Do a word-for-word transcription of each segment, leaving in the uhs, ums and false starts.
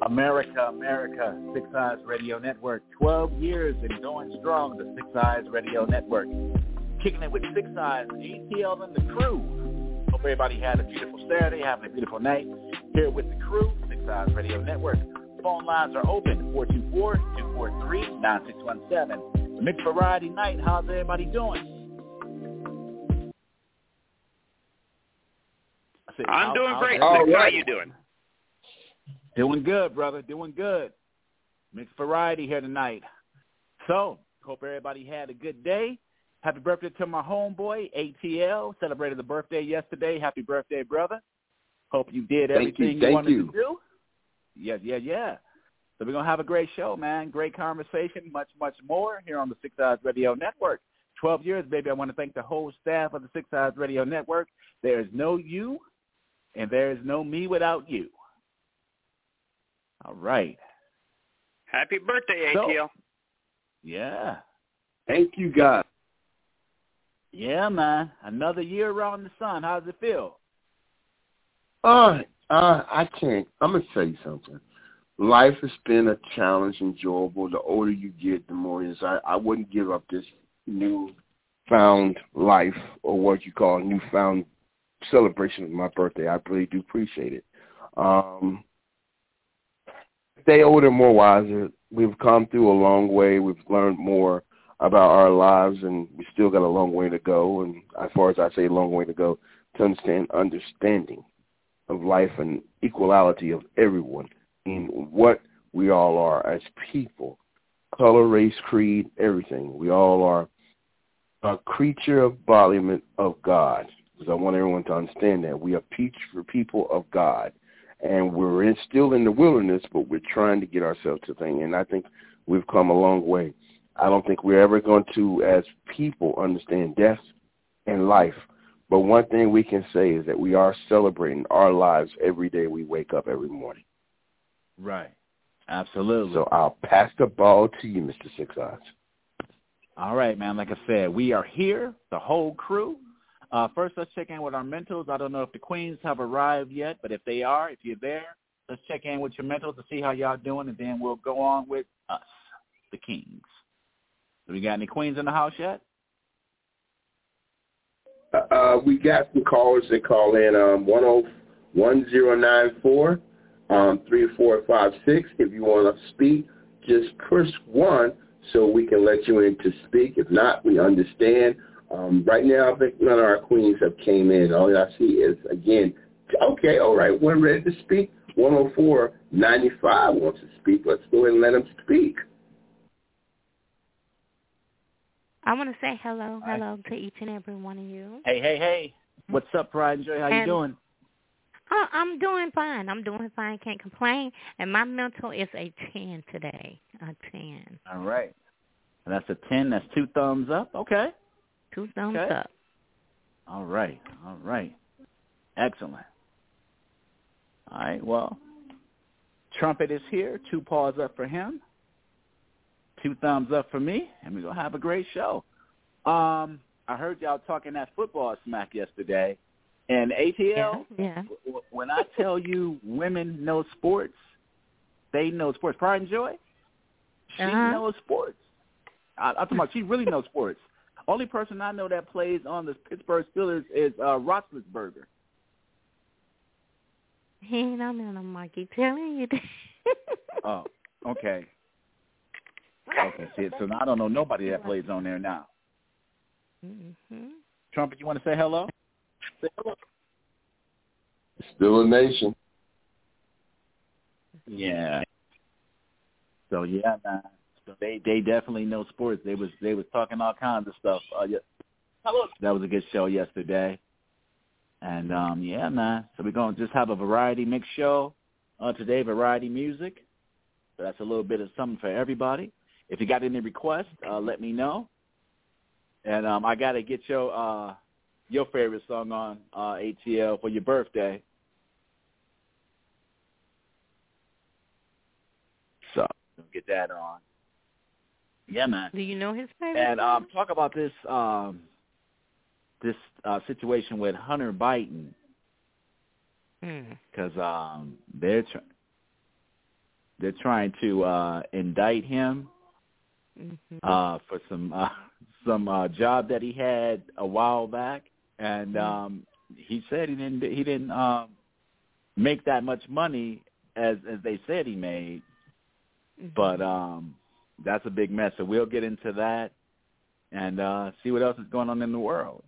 America, America, Six Eyes Radio Network. twelve years and going strong, the Six Eyes Radio Network. Kicking it with Six Eyes, A T L and the crew. Hope everybody had a beautiful Saturday, having a beautiful night. Here with the crew, Six Eyes Radio Network. Phone lines are open, four two four, two four three, nine six one seven. The Mixed Variety Night, how's everybody doing? Said, I'm how, doing how, great. how, How are you doing? Doing good, brother. Doing good. Mixed Variety here tonight. So, hope everybody had a good day. Happy birthday to my homeboy, A T L. Celebrated the birthday yesterday. Happy birthday, brother. Hope you did everything Thank you. you wanted you. to do. Yeah, yeah, yeah. So we're going to have a great show, man. Great conversation, much, much more here on the Six Eyes Radio Network. twelve years, baby. I want to thank the whole staff of the Six Eyes Radio Network. There is no you, and there is no me without you. All right. Happy birthday, A T L. So, yeah. Thank you, God. Yeah, man. Another year around the sun. How does it feel? Uh, uh, I can't. I'm going to tell you something. Life has been a challenge, enjoyable. The older you get, the more it is. I, I wouldn't give up this newfound life, or what you call newfound celebration of my birthday. I really do appreciate it. Um, stay older, more wiser. We've come through a long way. We've learned more about our lives, and we still got a long way to go. And as far as I say, a long way to go to understand understanding of life and equality of everyone in what we all are as people, color, race, creed, everything. We all are a creature embodiment of God. Because I want everyone to understand that we are people of God. And we're in, still in the wilderness, but we're trying to get ourselves to things. And I think we've come a long way. I don't think we're ever going to, as people, understand death and life. But one thing we can say is that we are celebrating our lives every day we wake up every morning. Right. Absolutely. So I'll pass the ball to you, Mister Six Eyes. All right, man. Like I said, we are here, the whole crew. Uh, first, let's check in with our mentals. I don't know if the queens have arrived yet, but if they are, if you're there, let's check in with your mentals to see how y'all doing, and then we'll go on with us, the kings. Do we got any queens in the house yet? Uh, we got some callers that call in um, one zero nine four, um, three four five six. If you want to speak, just push one so we can let you in to speak. If not, we understand. Um, right now, I think none of our queens have came in. All I see is, again, okay, all right, we're ready to speak. one oh four ninety-five wants to speak. Let's go ahead and let them speak. I want to say hello, hello to each and every one of you. Hey, hey, hey. What's up, Pride and Joy? How and, you doing? Oh, I'm doing fine. I'm doing fine. Can't complain. And my mental is a ten today, a ten. All right. That's a ten. That's two thumbs up. Okay. Two thumbs okay. up. All right. All right. Excellent. All right. Well, Trumpet is here. Two paws up for him. Two thumbs up for me, and we're going to have a great show. Um, I heard y'all talking that football smack yesterday, and A T L, yeah, yeah. w- when I tell you women know sports, they know sports. Pride and Joy, she uh-huh. knows sports. I, I'm talking about she really knows sports. Only person I know that plays on the Pittsburgh Steelers is uh, Roethlisberger. He ain't on there no more. Keep telling you that. Oh, okay. Okay, see, so I don't know nobody that plays on there now. Mm-hmm. Trumpet, you want to say hello? Say hello. Still a nation. Yeah. So yeah, man. So they they definitely know sports. They was they was talking all kinds of stuff. Uh, yeah. Hello. That was a good show yesterday. And um, yeah, man. So we're gonna just have a variety mix show uh, today. Variety music. So that's a little bit of something for everybody. If you got any requests, uh, let me know. And um, I got to get your uh, your favorite song on uh, A T L for your birthday. So we'll get that on. Yeah, man. Do you know his favorite? And um, talk about this um, this uh, situation with Hunter Biden, because hmm. um, they're trying. they're trying to uh, indict him Mm-hmm. uh, for some uh, some uh, job that he had a while back, and um, he said he didn't he didn't um, make that much money as as they said he made, Mm-hmm. but um, that's a big mess. So we'll get into that and uh, see what else is going on in the world.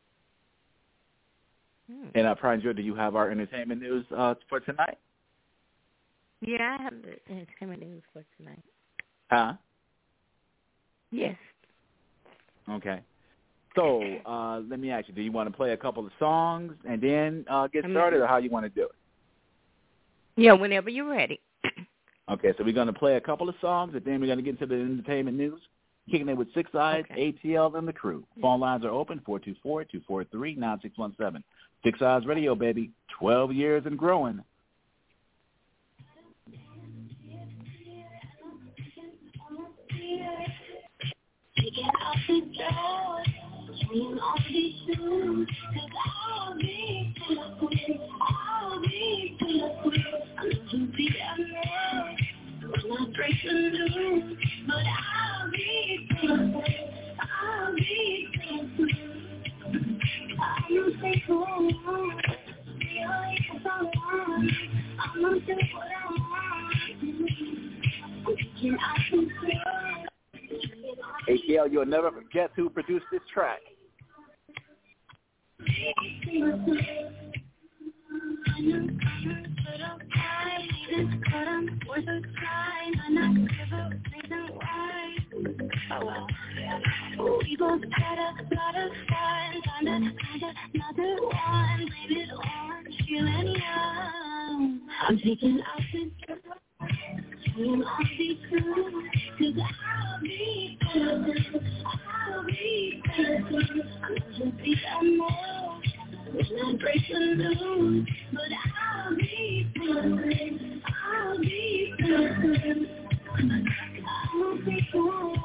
Mm. And uh, Pranjot, do you have our entertainment news uh, for tonight? Yeah, I have the entertainment news for tonight. Huh? Yes. Okay. So uh, let me ask you, do you want to play a couple of songs and then uh, get started, or how you want to do it? Yeah, whenever you're ready. Okay, so we're going to play a couple of songs, and then we're going to get into the entertainment news. Kicking it with Six Eyes, Okay. A T L, and the crew. Phone lines are open, four two four, two four three, nine six one seven. Six Eyes Radio, baby, twelve years and growing. Get out the door, swing on these shoes, 'cause I'll be to the queen, I'll be to the queen. I know you'll be a man when I break the news, but I'll be to the queen, I'll be to the queen. I'm gonna stay cool, be always if I want, I'm gonna do what I want. I'm taking out some clothes. A T L, you'll never forget who produced this track. We both had a lot of fun, kinda, kinda, another one, blame it on feeling young. I'm taking out the swing on these shoes, 'cause I'll be good, I'll be good. I'm gonna be a man when I break the news, but I'll be good, I'll be good. I'll be good.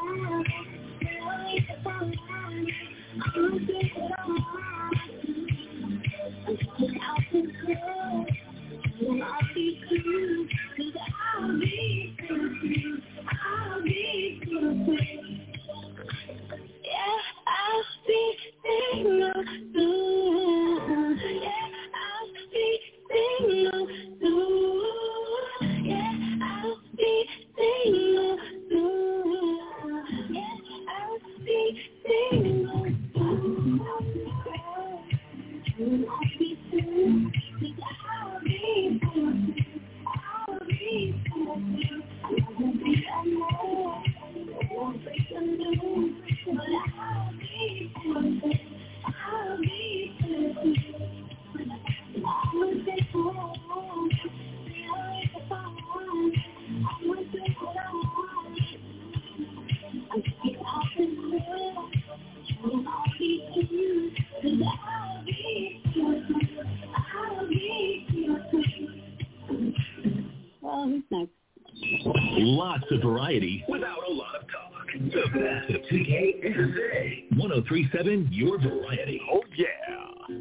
Lots of variety without a lot of talk. The best of T K S A. one oh three point seven, your variety. Oh, yeah.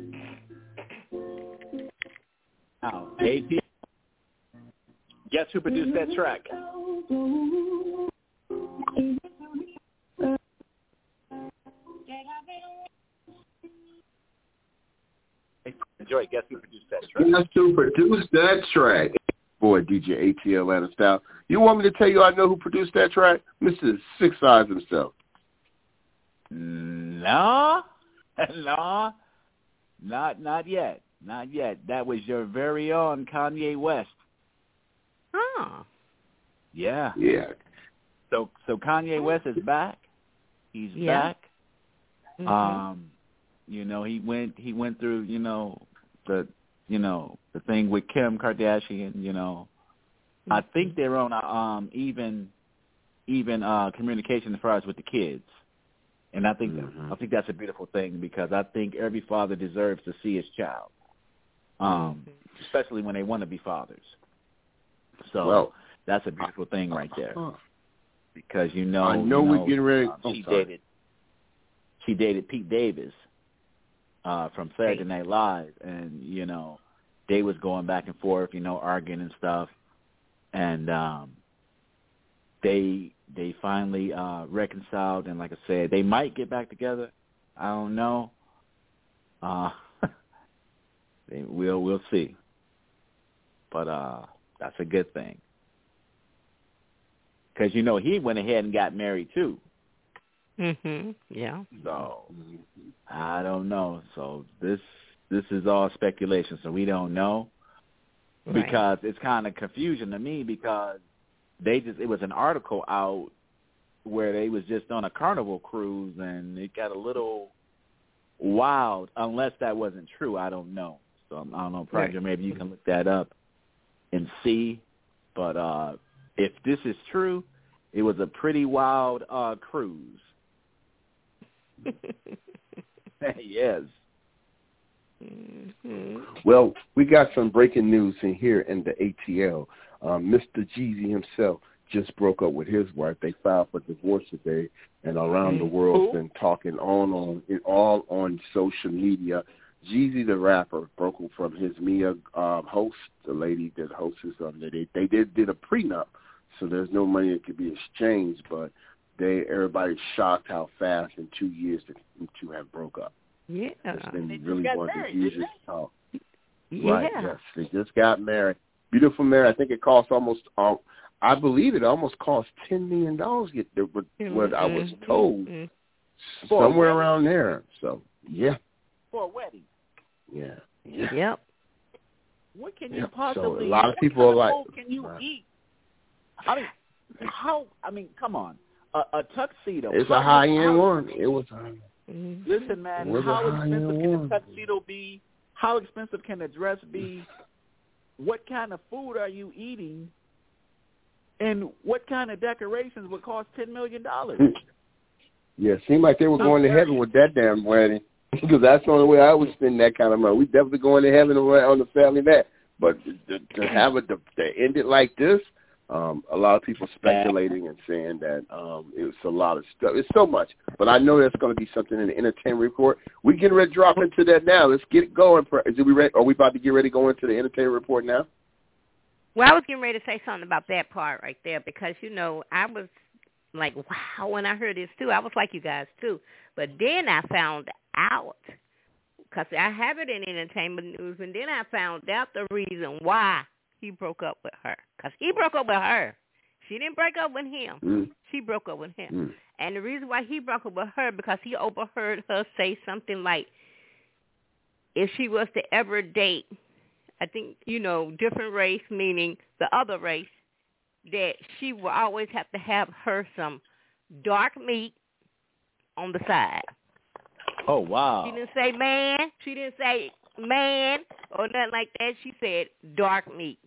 Now, A T L, guess who produced that track? Joy, guess who produced that track? Guess who produced that track? Boy, D J A T L Atlanta Style. You want me to tell you I know who produced that track? Mister Six Eyes himself. No, no, not not yet, not yet. That was your very own Kanye West. Oh. Yeah. Yeah. So so Kanye West is back. He's Yeah. back. Mm-hmm. Um, you know, he went he went through, you know, the you know, the thing with Kim Kardashian, you know. Mm-hmm. I think they're on a um even even uh communication as far as with the kids. And I think mm-hmm. I think that's a beautiful thing, because I think every father deserves to see his child. Um, mm-hmm. especially when they want to be fathers. So well, that's a beautiful thing right there. Because you know, I know, you know we're getting ready. Um, oh, she sorry. dated she dated Pete Davis uh, from Saturday Night Live, and you know they was going back and forth, you know, arguing and stuff. And um, they they finally uh, reconciled, and like I said, they might get back together. I don't know. Uh, they, we'll we'll see. But uh, that's a good thing. Because, you know, he went ahead and got married, too. Mhm. Yeah. So, I don't know. So, this this is all speculation, so we don't know. Right. Because it's kind of confusion to me because they just, it was an article out where they was just on a Carnival cruise, and it got a little wild, unless that wasn't true. I don't know. So, I don't know, Project, right. Maybe you can look that up and see. But uh, if this is true, it was a pretty wild uh, cruise. Yes. Mm-hmm. Well, we got some breaking news in here in the A T L. Um, Mister Jeezy himself just broke up with his wife. They filed for divorce today, and around mm-hmm. the world's been talking on on all on social media. Jeezy, the rapper, broke from his Mia um, host, the lady that hosts um, they they did did a prenup, so there's no money that could be exchanged. But they everybody's shocked how fast in two years the two have broke up. Yeah, it's been really one of the married, easiest talk. Yeah. Right? Yes, they just got married. Beautiful marriage. I think it cost almost. Um, I believe it almost cost ten million dollars. Get there, what, what I was told, mm-hmm. somewhere around there. So yeah. For a wedding. Yeah. Yeah. Yep. What can you yep. possibly? So a lot of people are like. What can you right. eat? I mean, how? I mean, come on. A, a tuxedo. It's how, a high end how, one. It was. Mm-hmm. Listen, man. How expensive can a tuxedo be? How expensive can a dress be? What kind of food are you eating? And what kind of decorations would cost ten million dollars? Yeah, it seemed like they were going to heaven with that damn wedding. Because that's the only way I would spend that kind of money. We definitely going to heaven on the family that. But to, to have it to, to end it like this, um, a lot of people speculating and saying that um, it was a lot of stuff. It's so much. But I know there's going to be something in the entertainment report. We getting ready to drop into that now. Let's get it going. Is we ready? Are we about to get ready to go into the entertainment report now? Well, I was getting ready to say something about that part right there because, you know, I was like, wow, when I heard this, too. I was like you guys, too. But then I found out, because I have it in entertainment news, and then I found out the reason why he broke up with her. Because he broke up with her. She didn't break up with him. Mm. She broke up with him. Mm. And the reason why he broke up with her, because he overheard her say something like, if she was to ever date, I think, you know, different race, meaning the other race, that she will always have to have her some dark meat on the side. Oh, wow. She didn't say man. She didn't say man or nothing like that. She said dark meat.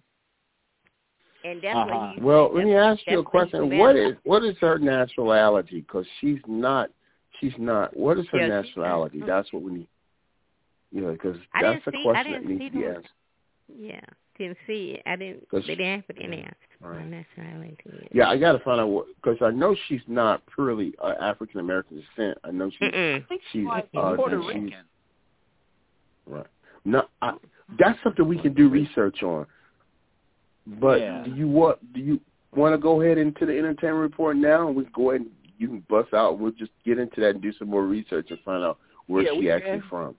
And that's uh-huh. what he Well, said. let me ask you a question. What is what is her nationality? Because she's not, she's not. What is her yeah, nationality? Not, That's what we need. You know, because I that's the see, question that needs to be asked. Yeah, didn't see it. I didn't. They didn't put any ask my nationality. Yeah, I got to find out what, because I know she's not purely uh, African American descent. I know she's Mm-mm. she's uh, Puerto she's, Rican. Right. No, I, that's something we can do research on. But yeah. do you want do you want to go ahead into the entertainment report now? And we can go ahead and you can bust out. We'll just get into that and do some more research and find out where yeah, she actually can. from.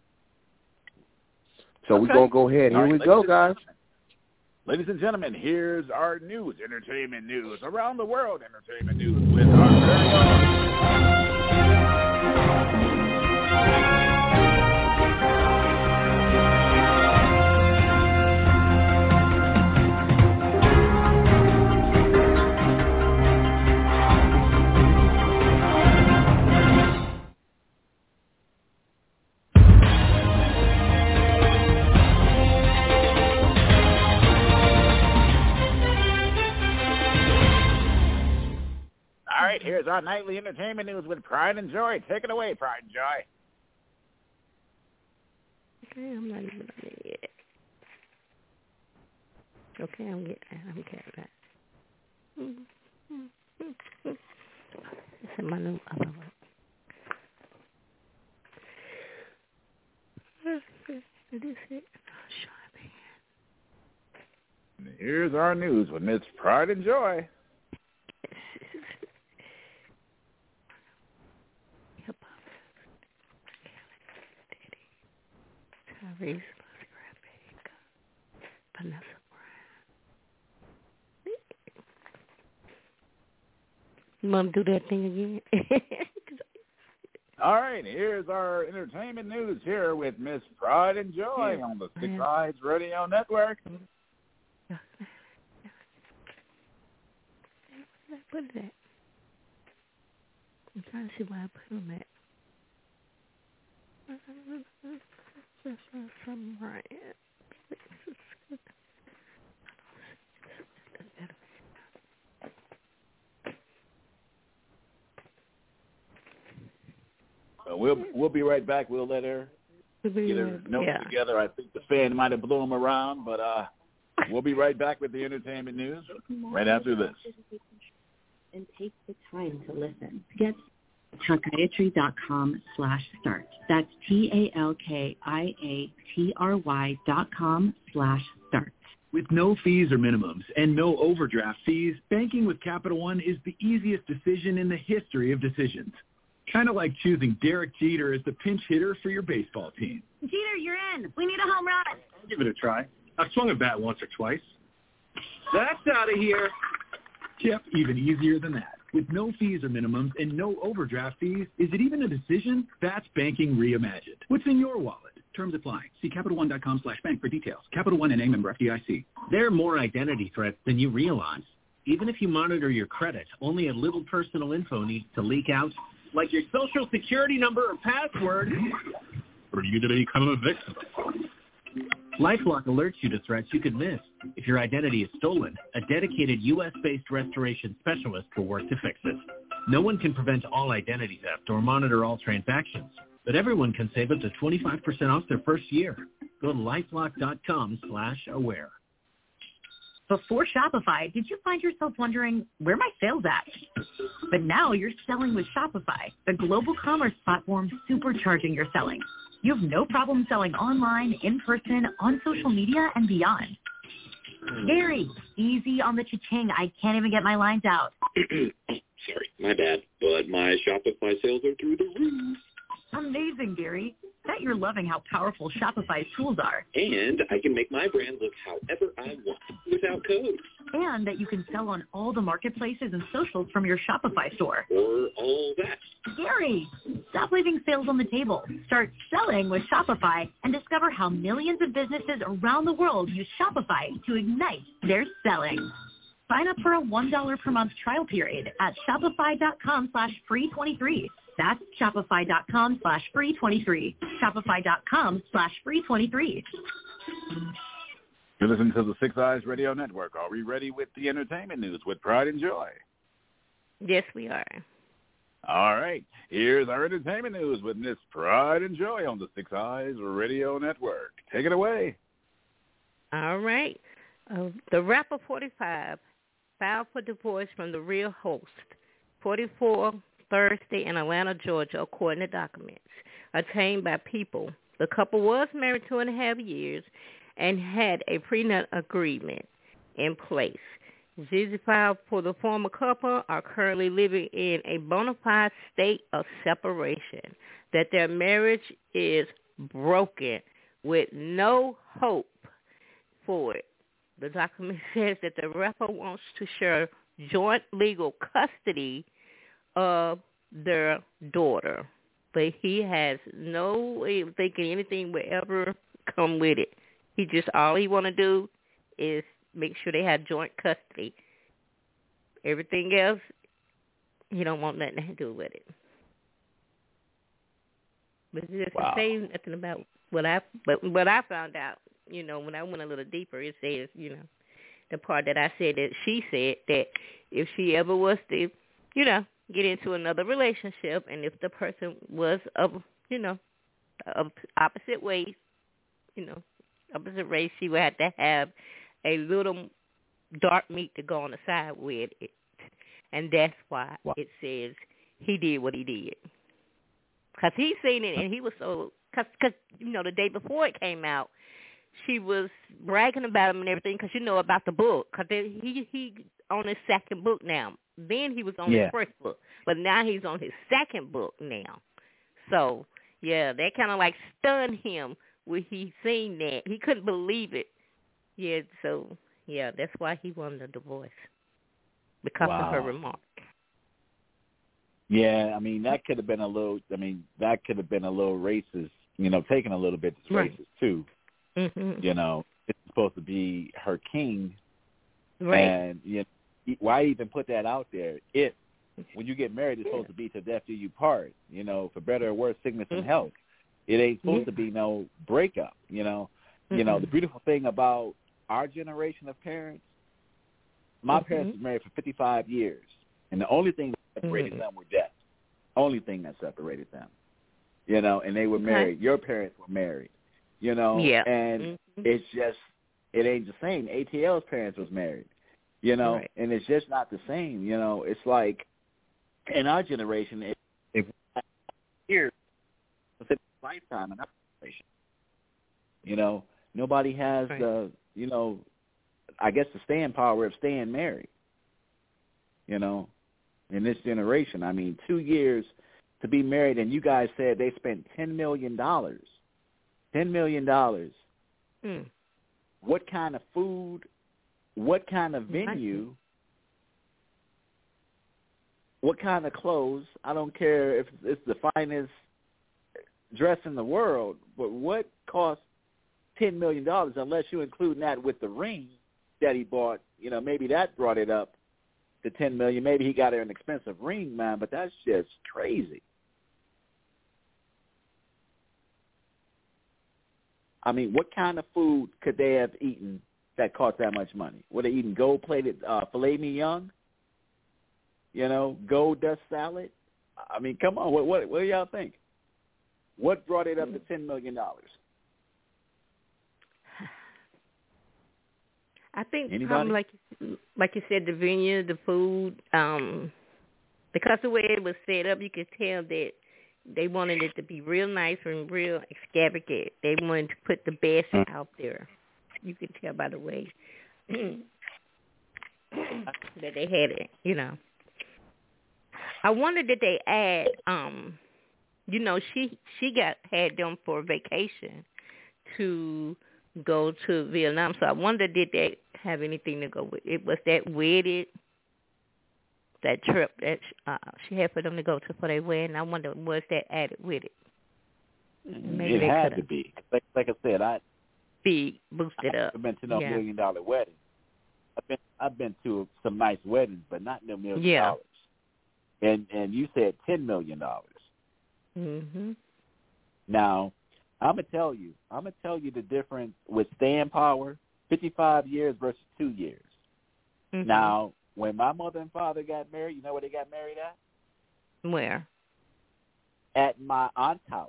So okay. we're going to go ahead. Here right, we go, guys. Ladies and gentlemen, here's our news, entertainment news, around the world entertainment news with our very own. All right, here's our nightly entertainment news with Pride and Joy. Take it away, Pride and Joy. Okay, I'm not even on it yet. Okay, I'm getting I'm getting that. It's in my new other one. Is this it? Here's our news with Miss Pride and Joy. Reese, graphic, Vanessa Brown. You want to do that thing again? All right, here's our entertainment news here with Miss Pride and Joy on the Six Eyes Radio Network. What is that? I'm trying to see where I put them at. Something right. Uh, we'll we'll be right back. We'll let her get her notes yeah. together. I think the fan might have blew them around, but uh, we'll be right back with the entertainment news right after this. And take the time to listen. Get talkiatry.com slash start. That's T-A-L-K-I-A-T-R-Y dot com slash start. With no fees or minimums and no overdraft fees, banking with Capital One is the easiest decision in the history of decisions. Kind of like choosing Derek Jeter as the pinch hitter for your baseball team. Jeter, you're in. We need a home run. Give it a try. I've swung a bat once or twice. That's out of here. Yep, even easier than that. With no fees or minimums and no overdraft fees, is it even a decision? That's banking reimagined. What's in your wallet? Terms apply. See Capital One dot com slash bank for details. Capital One N A member F D I C. There are more identity threats than you realize. Even if you monitor your credit, only a little personal info needs to leak out, like your social security number or password, or you to become a victim. LifeLock alerts you to threats you could miss. If your identity is stolen, a dedicated U S-based restoration specialist will work to fix it. No one can prevent all identity theft or monitor all transactions, but everyone can save up to twenty-five percent off their first year. Go to LifeLock.com slash aware. Before Shopify, did you find yourself wondering, where are my sales at? But now you're selling with Shopify, the global commerce platform supercharging your selling. You have no problem selling online, in person, on social media, and beyond. Gary, easy on the cha-ching. I can't even get my lines out. Sorry, my bad. But my Shopify sales are through the roof. Amazing, Gary. Bet you're loving how powerful Shopify's tools are. And I can make my brand look however I want without code. And that you can sell on all the marketplaces and socials from your Shopify store. Or all that. Gary, stop leaving sales on the table. Start selling with Shopify and discover how millions of businesses around the world use Shopify to ignite their selling. Sign up for a one dollar per month trial period at shopify.com slash free 23. That's shopify.com slash free 23. Shopify.com slash free 23. You're listening to the Six Eyes Radio Network. Are we ready with the entertainment news with Pride and Joy? Yes, we are. All right. Here's our entertainment news with Miss Pride and Joy on the Six Eyes Radio Network. Take it away. All right. Uh, the rapper forty-five filed for divorce from the real host, forty-four, Thursday in Atlanta, Georgia, according to documents obtained by People. The couple was married two and a half years and had a prenup agreement in place. Jeezy filed for the former couple are currently living in a bona fide state of separation, that their marriage is broken with no hope for it. The document says that the rapper wants to share joint legal custody of their daughter, but he has no way of thinking anything will ever come with it. He just, all he want to do is make sure they have joint custody. Everything else, he don't want nothing to do with it. But it doesn't wow. say nothing about what I, but what I found out, you know, when I went a little deeper, it says, you know, the part that I said that she said that if she ever was to, you know, get into another relationship, and if the person was of, you know, of opposite ways, you know, opposite race, she would have to have a little dark meat to go on the side with it. And that's why wow. it says he did what he did. Because he seen it, and he was so, because, you know, the day before it came out, she was bragging about him and everything, because you know about the book. Because he, he on his second book now. Then he was on yeah. his first book. But now he's on his second book now. So, yeah, that kind of like stunned him when he seen that. He couldn't believe it. Yeah, so, yeah, that's why he wanted a divorce, because wow. of her remark. Yeah, I mean, that could have been a little, I mean, that could have been a little racist, you know, taken a little bit Right. racist, too. Mm-hmm. You know, it's supposed to be her king. Right. And you know, why even put that out there if, when you get married, it's supposed to be to death do you part, you know, for better or worse, sickness and health. It ain't supposed Yeah. to be no breakup, you know. Mm-hmm. You know, the beautiful thing about our generation of parents, my mm-hmm. parents were married for fifty-five years, and the only thing that separated mm-hmm. them were death. Only thing that separated them, you know, and they were Okay. married. Your parents were married, you know, Yeah. and mm-hmm. it's just, it ain't the same. A T L's parents was married, you know, right. and it's just not the same, you know. It's like, in our generation, if, if here, it's a lifetime in our generation, you know, nobody has right. the, you know, I guess the staying power of staying married, you know, in this generation. I mean, two years to be married, and you guys said they spent ten million dollars. ten million dollars. Mm. What kind of food, what kind of venue, what kind of clothes, I don't care if it's the finest dress in the world, but what costs ten million dollars unless you include that with the ring that he bought? You know, maybe that brought it up to ten million dollars. Maybe he got her an expensive ring, man, but that's just crazy. I mean, what kind of food could they have eaten that cost that much money? Were they eating gold-plated uh, filet mignon? You know, gold dust salad? I mean, come on, what, what, what do y'all think? What brought it up to ten million dollars? I think, Anybody? um, like like you said, the venue, the food, um, because the way it was set up, you could tell that they wanted it to be real nice and real extravagant. They wanted to put the best out there. You could tell by the way that they had it, you know. I wonder did they add, um, you know, she she got had them for vacation to go to Vietnam. So I wonder did they have anything to go with it? Was that wedded? That trip that uh, she had for them to go to for their wedding, I wonder was that added with it? Maybe it had to be. Like, like I said, I be boosted up. I've been to no yeah. million dollar wedding. I've been I've been to some nice weddings, but not no million yeah. dollars. And and you said ten million dollars. Mhm. Now, I'm gonna tell you, I'm gonna tell you the difference with staying power, fifty-five years versus two years. Mm-hmm. Now, when my mother and father got married, you know where they got married at? Where? At my aunt's house.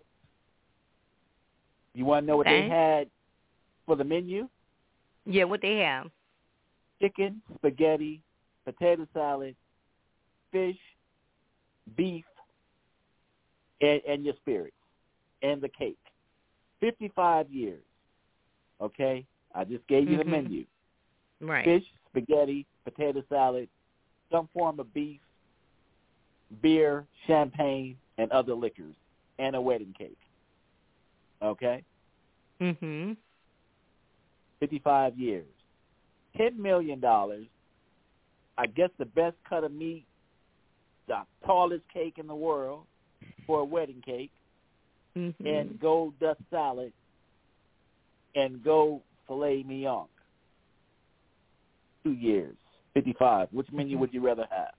You want to know what okay. they had for the menu? Yeah, what they have? Chicken, spaghetti, potato salad, fish, beef, and, and your spirits, and the cake. fifty-five years, okay? I just gave you mm-hmm. the menu. Right. Fish, spaghetti, potato salad, some form of beef, beer, champagne, and other liquors, and a wedding cake. Okay? Mhm. fifty-five years. ten million dollars, I guess the best cut of meat, the tallest cake in the world for a wedding cake, mm-hmm. and gold dust salad, and gold filet mignon. Two years. fifty-five. Which menu would you rather have?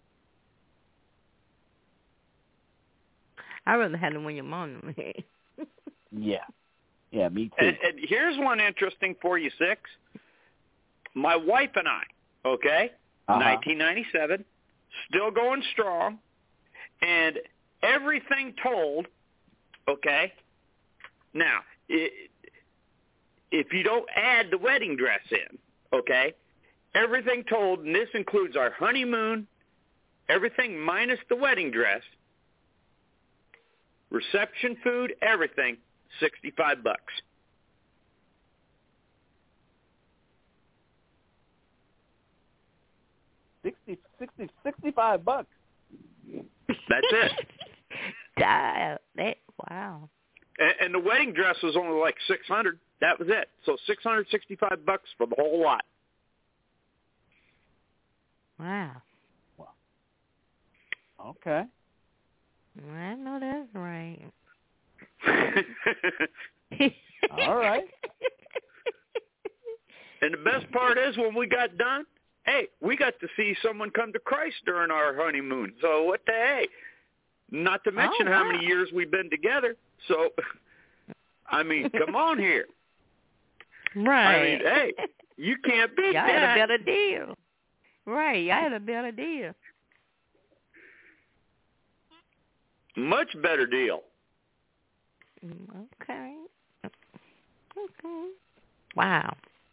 I'd rather have the one your mom made. Yeah. Yeah, me too. And, and here's one interesting for you, Six. My wife and I, okay, uh-huh. nineteen ninety-seven, still going strong, and everything told, okay, now, it, if you don't add the wedding dress in, okay, everything told, and this includes our honeymoon, everything minus the wedding dress, reception food, everything, sixty-five bucks. Sixty, sixty, sixty-five bucks. That's it. that, wow. And, and the wedding dress was only like six hundred. That was it. So six hundred sixty-five bucks for the whole lot. Wow. Wow. Okay. I know that's right. All right. And the best part is when we got done, hey, we got to see someone come to Christ during our honeymoon. So what the hey? Not to mention oh, how wow. many years we've been together. So, I mean, come on here. Right. I mean, hey, you can't beat Y'all that. had a better deal. Right. Y'all had a better deal. Much better deal. Okay. Okay. Wow.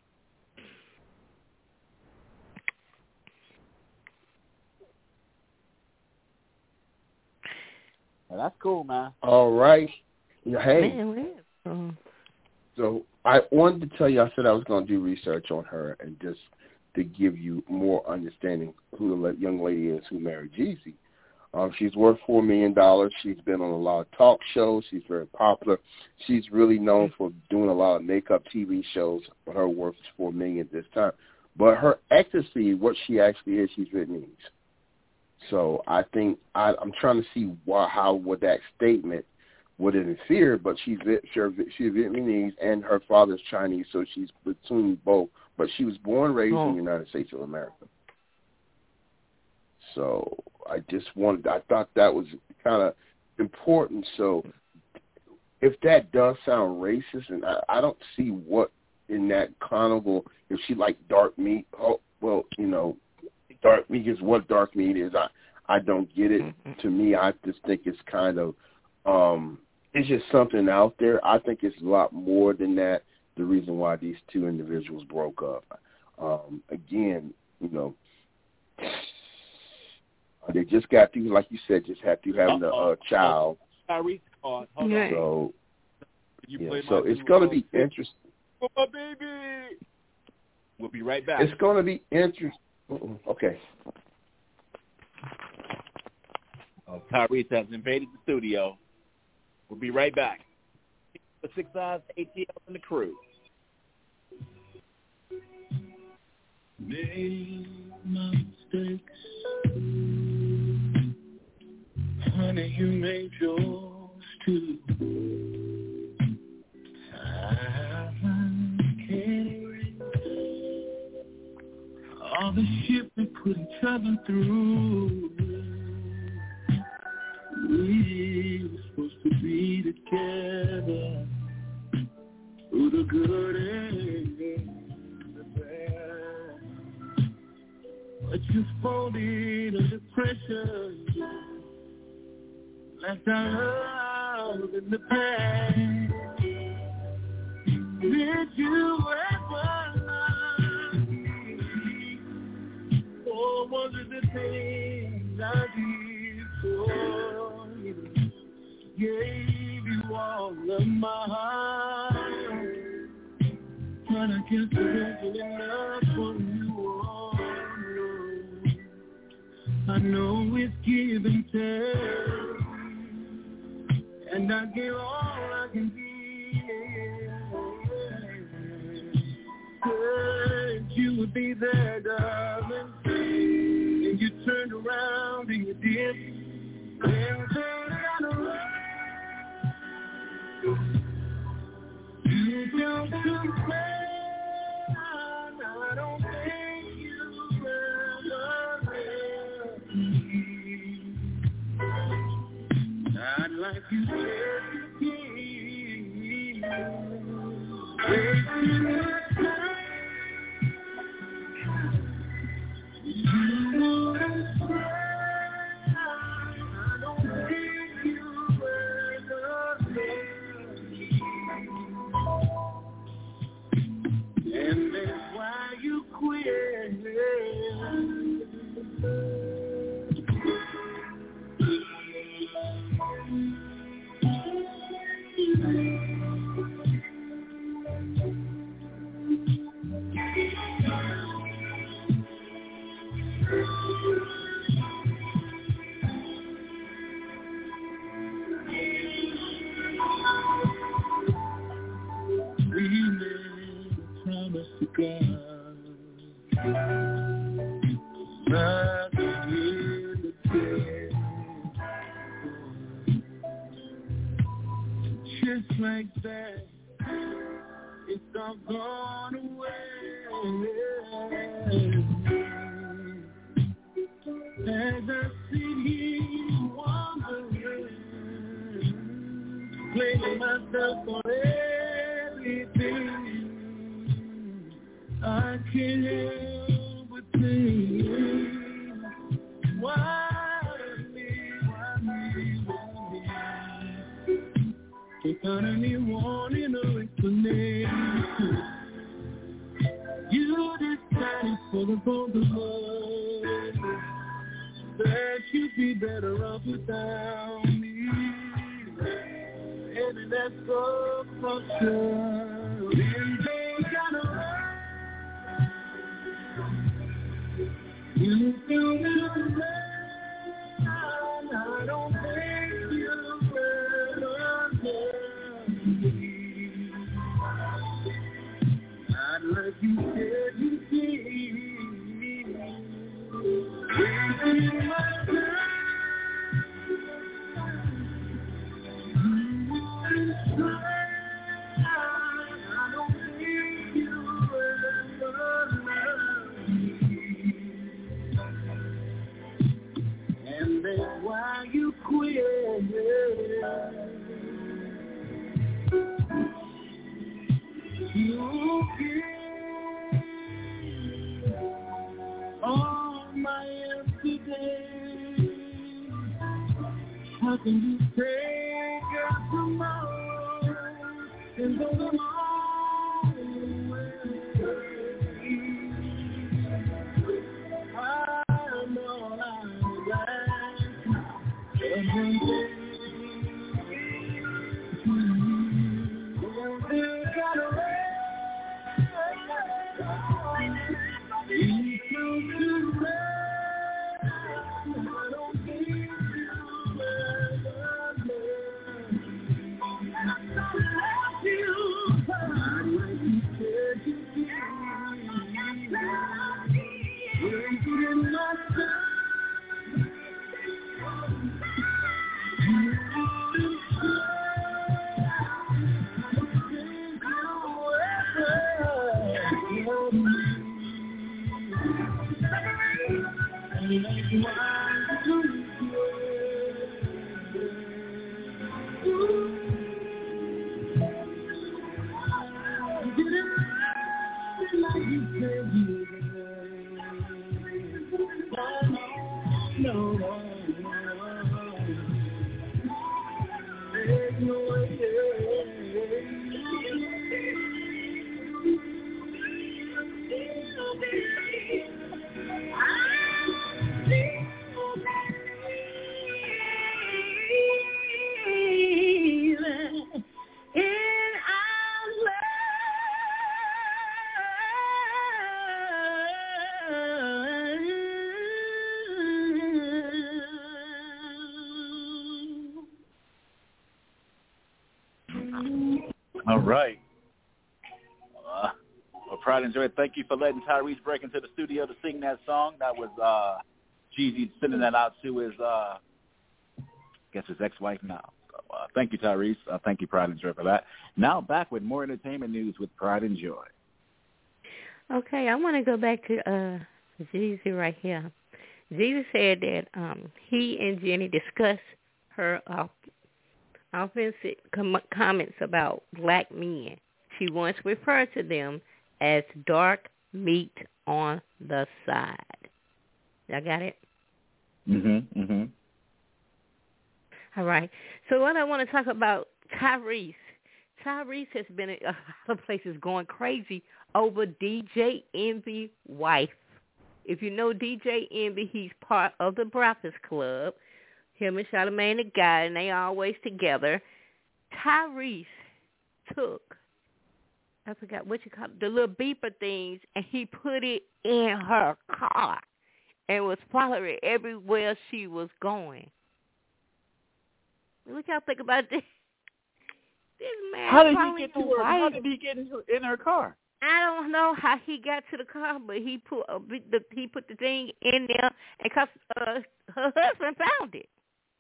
Well, that's cool, man. All right. Yeah, hey. Man, uh, So I wanted to tell you, I said I was going to do research on her and just to give you more understanding who the young lady is who married Jeezy. Um, she's worth four million dollars. She's been on a lot of talk shows. She's very popular. She's really known for doing a lot of makeup T V shows. Her worth is four million dollars this time. But her ecstasy, what she actually is, she's Vietnamese. So I think I, I'm trying to see why, how would that statement would interfere. But she's she's Vietnamese and her father's Chinese, so she's between both. But she was born and raised oh. in the United States of America. So I just wanted, I thought that was kind of important. So if that does sound racist, and I, I don't see what in that carnival, if she liked dark meat, oh, well, you know, dark meat is what dark meat is. I, I don't get it. Mm-hmm. To me, I just think it's kind of, um, it's just something out there. I think it's a lot more than that, the reason why these two individuals broke up. Um, again, you know, they just got through, like you said, just had to having a uh, child. Sorry, hold on. So, You yeah, play so my it's new, going to uh, be interesting. Oh, my baby. We'll be right back. It's going to be interesting. Okay. Oh, Tyrese has invaded the studio. We'll be right back. The Six Eyes A T L and the crew. Made my mistakes. Honey, you made yours too. I can't erase all the shit we put each other through. We were supposed to be together through the good and the bad, but you folded under pressure. Left our love in the past. Did you ever love me? Or was it the things I did for you? Gave you all of my heart, but I guess it wasn't enough for you. Oh, no. I know it's give and take, and I give all I can give. Said you would be there, darling, and you turned around and you did, and turned around. You don't understand. I don't think you ever loved me. I'd like you said to me, wasting my time. You know that's right. I don't think you ever loved me. And that's why you quit. gun. Nothing in the bed. Just like that, it's all gone away. As I sit here wondering, blaming myself for everything, I can't help but think, why me, why me, why me? Without anyone in a explanation, you decided for the both of us that you'd be better off without me. And that's so crucial. And they gotta you feel me around. I don't think you ever love me. Not like you said you did. Wasting my time. That's why you quit. You give all my empty days. How can you take us tomorrow and go the long way? I'm all out of life. All right. Uh, well, Pride and Joy, thank you for letting Tyrese break into the studio to sing that song. That was uh, Jeezy sending that out to his, uh, I guess his ex-wife now. So, uh, thank you, Tyrese. Uh, thank you, Pride and Joy, for that. Now back with more entertainment news with Pride and Joy. Okay, I want to go back to uh, Jeezy right here. Jeezy said that um, he and Jenny discussed her uh, offensive com- comments about black men. She once referred to them as dark meat on the side. Y'all got it? Mm-hmm, mm-hmm. All right. So what I want to talk about, Tyrese. Tyrese has been in a lot of places going crazy over D J Envy's wife. If you know D J Envy, he's part of the Breakfast Club. Him and Charlamagne the Guy, and they always together. Tyrese took, I forgot what you call it, the little beeper things, and he put it in her car and was following everywhere she was going. What y'all think about this? This man How did following he get to your her? wife. How did he get in her, in her car? I don't know how he got to the car, but he put a, the he put the thing in there, and cause uh, her husband found it.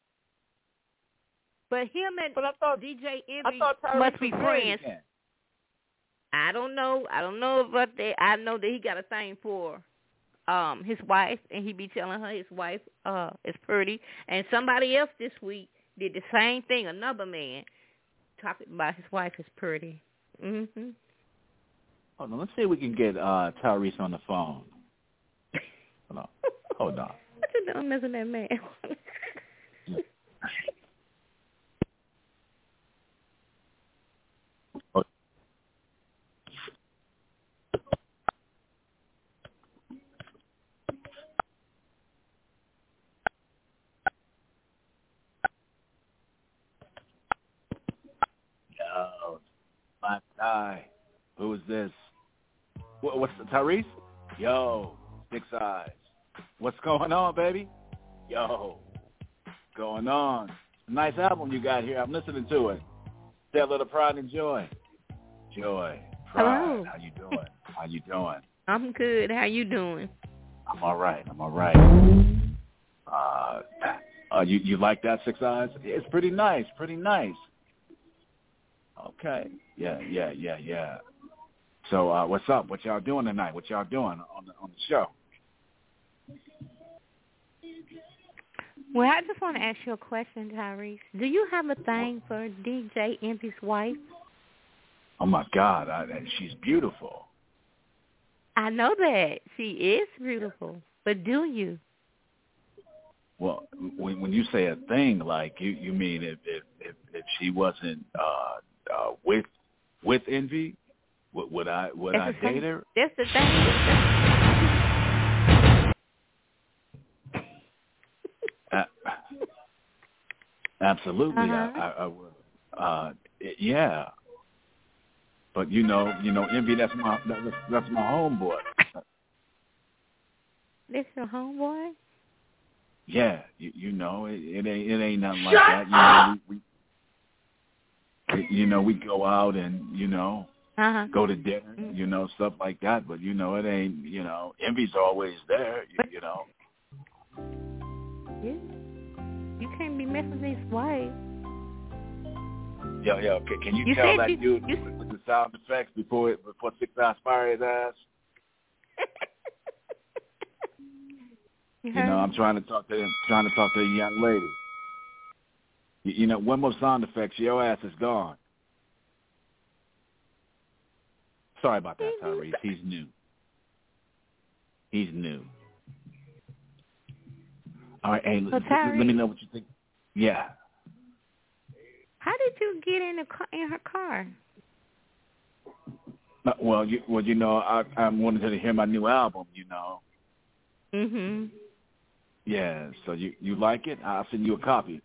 But him and but I thought, D J Envy thought must be was friends. Again. I don't know. I don't know about that. I know that he got a thing for um his wife, and he be telling her his wife uh is pretty. And somebody else this week did the same thing. Another man talking about his wife is pretty. Mhm. Hold on, let's see if we can get uh, Tyrese on the phone. Hold on. Hold on. What you doing messing that man? Yo, my guy. Who is this? What, what's the Tyrese? Yo, Six Eyes. What's going on, baby? Yo, what's going on? Nice album you got here. I'm listening to it. Say a little pride and joy. Joy, pride. Hello. How you doing? How you doing? I'm good. How you doing? I'm all right. I'm all right. Uh, uh, you you like that, Six Eyes? It's pretty nice. Pretty nice. Okay. Yeah, yeah, yeah, yeah. So uh, what's up? What y'all doing tonight? What y'all doing on the on the show? Well, I just want to ask you a question, Tyrese. Do you have a thing for D J Envy's wife? Oh my God, I, she's beautiful. I know that she is beautiful, but do you? Well, when when you say a thing, like you you mean if if if, if she wasn't uh, uh, with with Envy, would, would I would I date her? That's the thing. Uh, absolutely, uh-huh. I, I, I would. Uh, yeah, but you know, you know, Envy. That's my that's, that's my homeboy. That's your homeboy? Yeah, you, you know, it, it ain't it ain't nothing like that. You know, we, we you know we go out and you know uh-huh. go to dinner, you know, stuff like that. But you know, it ain't you know, Envy's always there. You, you know. Yeah. You can't be messing with his wife. Yo, yo, can, can you, you tell that you, dude you, with the sound effects before it, before Six Eyes fire his ass? you, you know, I'm trying to talk to him, trying to talk to a young lady. You, you know, one more sound effects, your ass is gone. Sorry about that, Tyrese. He's new. He's new. All right, hey, so let, let me know what you think. Yeah. How did you get in the car, in her car? Well, you, well, you know, I, I wanted her to hear my new album. You know. Mhm. Yeah. So you, you like it? I'll send you a copy.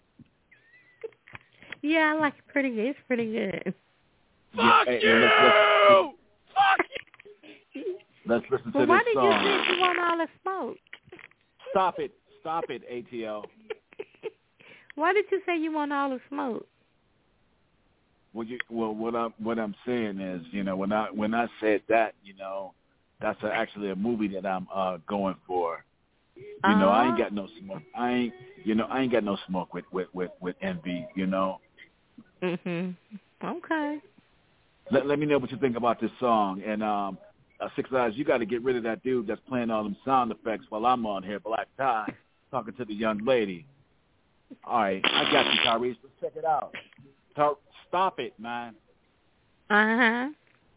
Yeah, I like it pretty good. It's pretty good. Yeah, Fuck hey, you! Hey, let's, let's, Fuck you! Let's listen to well, this why did song. you say you want all the smoke? Stop it! Stop it, A T L. Why did you say you want all the smoke? Well, you, well, what I'm what I'm saying is, you know, when I when I said that, you know, that's a, actually a movie that I'm uh, going for. You uh-huh. know, I ain't got no smoke. I ain't, you know, I ain't got no smoke with with with, with Envy. You know. Mhm. Okay. Let Let me know what you think about this song. And um, uh, Six Eyes, you got to get rid of that dude that's playing all them sound effects while I'm on here, Black Tie, talking to the young lady. All right, I got you, Tyrese. Let's check it out. Tar- Stop it, man. Uh-huh.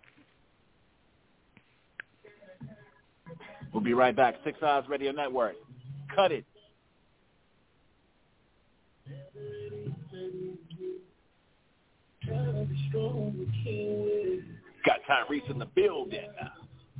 We'll be right back. Six Eyes Radio Network. Cut it. Got Tyrese in the building now.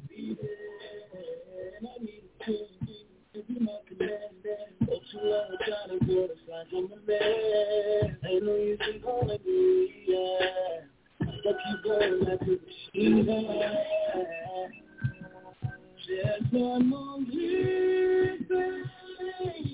Just one more year, baby.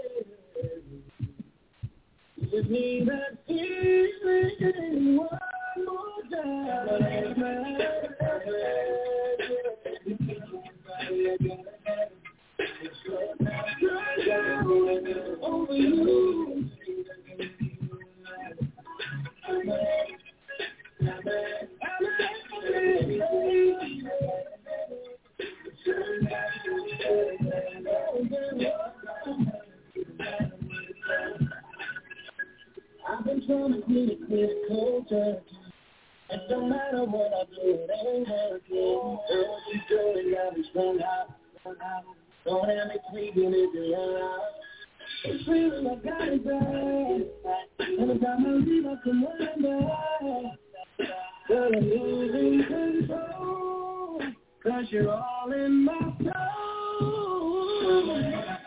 Give me that feeling one more time. I've been trying to get it clear culture. It don't matter what I do, it ain't working. Girl, what you doing, got me strung out. Don't have me sleeping if you're out. It's feeling like I got it bad. Every time I leave, I can wonder. Girl, I'm losing control. Cause you're all in my soul.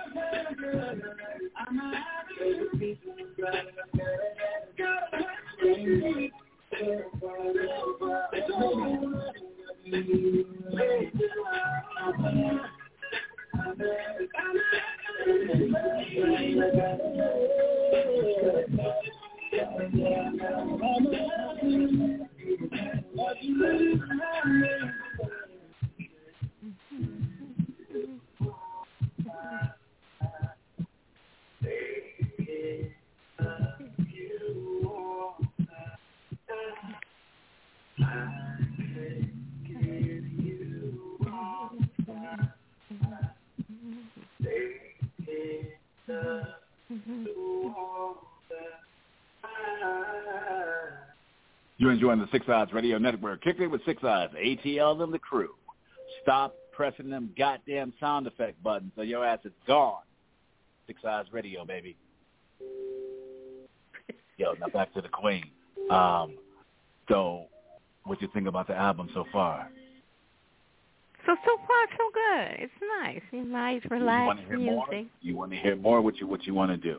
I'm not happy to be so bright. You're enjoying the Six Odds Radio Network. Kick it with Six Odds, A T L and the crew. Stop pressing them goddamn sound effect buttons or your ass is gone. Six Odds Radio, baby. Yo, now back to the Queen. Um, so, what you think about the album so far? So, so far, so good. It's nice. It's nice, relaxed you music. More? You want to hear more? What you What you want to do?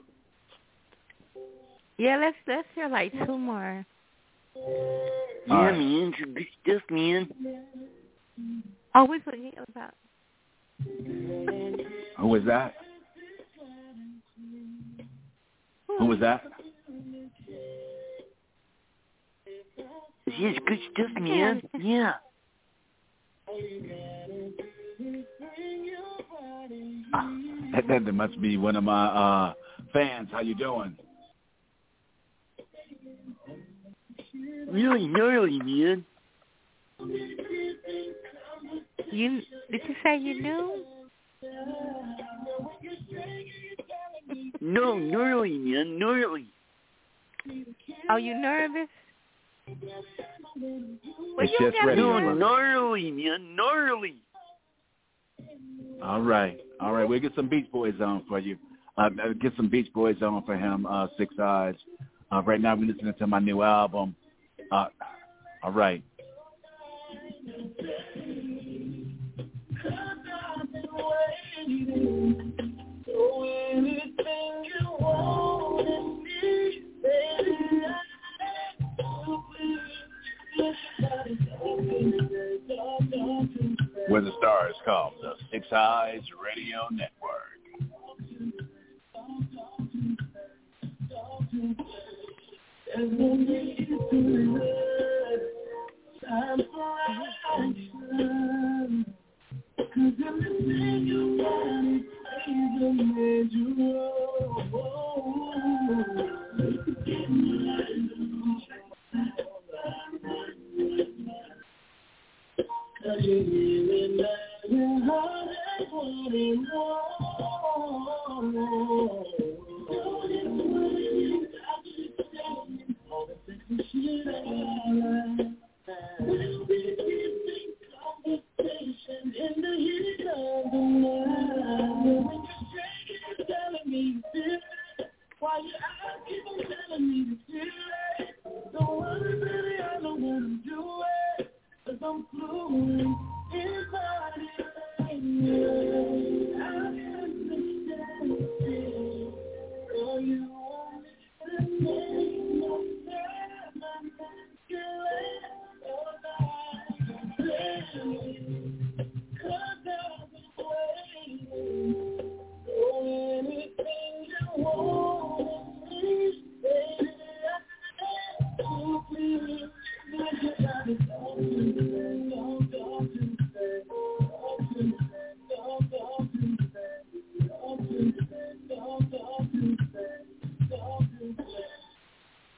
Yeah, let's let's hear like two more. Yeah, right. man, it's just man. Oh, we forget about. Who was that? Who was that? It's good stuff, man. Yeah. That, that, that must be one of my uh, fans. How you doing? Really gnarly, man. You did you say you knew? No, gnarly, man, gnarly. Are you nervous? Well, It's you just gotta radio. No, gnarly, man, gnarly. All right, all right. We'll get some Beach Boys on for you. Uh, get some Beach Boys on for him. Uh, Six Eyes. Uh, right now, we're listening to my new album. Uh, all right. Where the stars come, the Six Eyes Radio Network.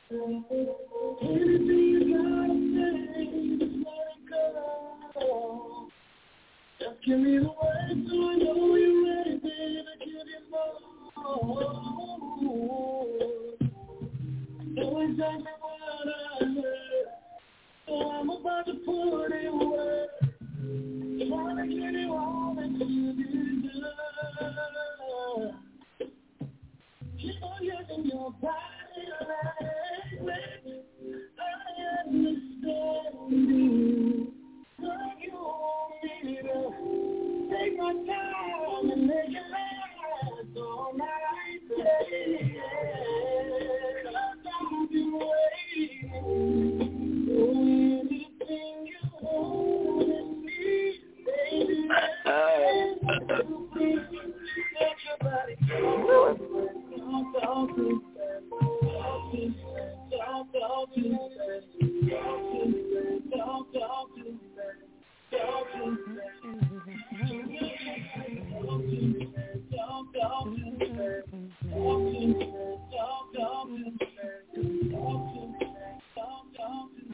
Anything you gotta say, just let it go. Just give me the words so I know you're ready, baby, give you more. Know exactly what I heard, so I'm about to put in words. Trying to get you all that you deserve. Keep on using your body language. I understand you. Like you want me to take my time and make it last all night. Yeah, I've been waiting. Do anything you want in me, baby. Let your body go. Don't talk too fast. Talk too fast. Don't talk too fast. Talk too fast. Don't talk too fast. Talk too fast. Talk too fast. Don't talk too fast. Talk too fast. Don't talk too fast. Talk too fast. Don't talk too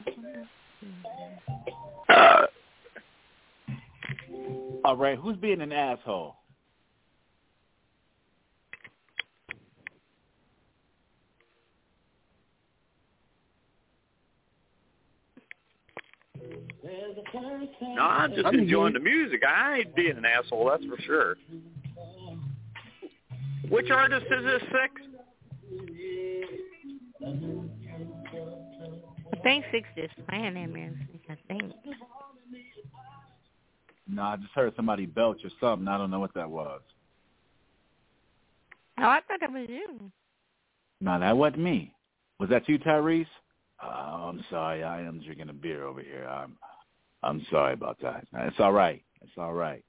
fast. All right, who's being an asshole? No, I'm just enjoying the music. I ain't being an asshole, that's for sure. Which artist is this, Six? I think Six is playing that music, I think. No, I just heard somebody belch or something. I don't know what that was. Oh, I thought that was you. No, that wasn't me. Was that you, Tyrese? Oh, I'm sorry. I am drinking a beer over here. I'm I'm sorry about that. It's all right. It's all right.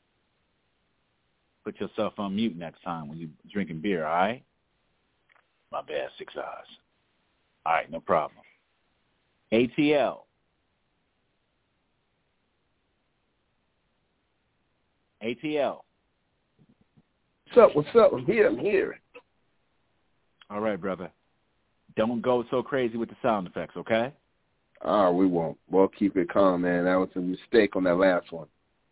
Put yourself on mute next time when you're drinking beer, all right? My bad, Six Eyes. All right, no problem. A T L. A T L. What's up? What's up? I'm here. I'm here. All right, brother. Don't go so crazy with the sound effects, okay? Oh, we won't. We'll keep it calm, man. That was a mistake on that last one.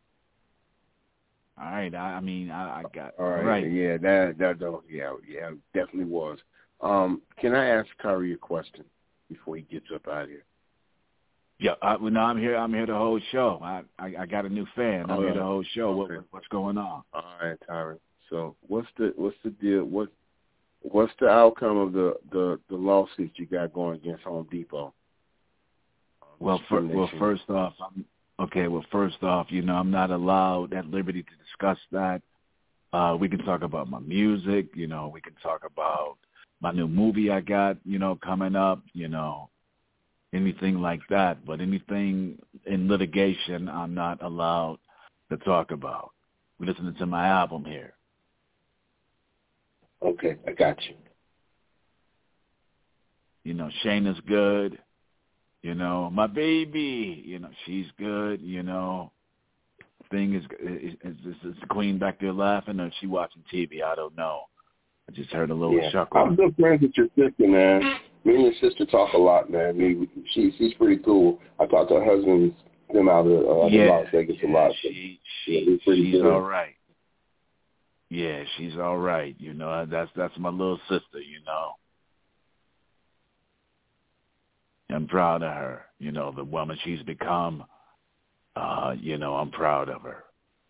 All right. I, I mean, I, I got. All right. All right. Yeah, that that don't. Yeah, yeah, definitely was. Um, can I ask Kyrie a question before he gets up out of here? Yeah. I, well, no, I'm here. I'm here the whole show. I I, I got a new fan. I'm oh, here the whole show. Okay. What, what's going on? All right, Kyrie. So what's the what's the deal? What what's the outcome of the the, the lawsuit you got going against Home Depot? Well, for, well, first off, I'm, okay. Well, first off, you know, I'm not allowed at liberty to discuss that. Uh, we can talk about my music. You know, we can talk about my new movie I got. You know, coming up. You know, anything like that. But anything in litigation, I'm not allowed to talk about. We're listening to my album here. Okay, I got you. You know, Shayna's good. You know, my baby, you know, she's good, you know. Thing is, is, is, is the queen back there laughing or is she watching T V? I don't know. I just heard a little yeah. chuckle. I'm good friends with your sister, man. Me and your sister talk a lot, man. Me, she, she's pretty cool. I talk to her husband, them out of uh, yeah, Las Vegas yeah, a lot. She, yeah, she, pretty she's good. all right. Yeah, she's all right. You know, that's that's my little sister, you know. I'm proud of her, you know, the woman she's become. Uh, you know, I'm proud of her.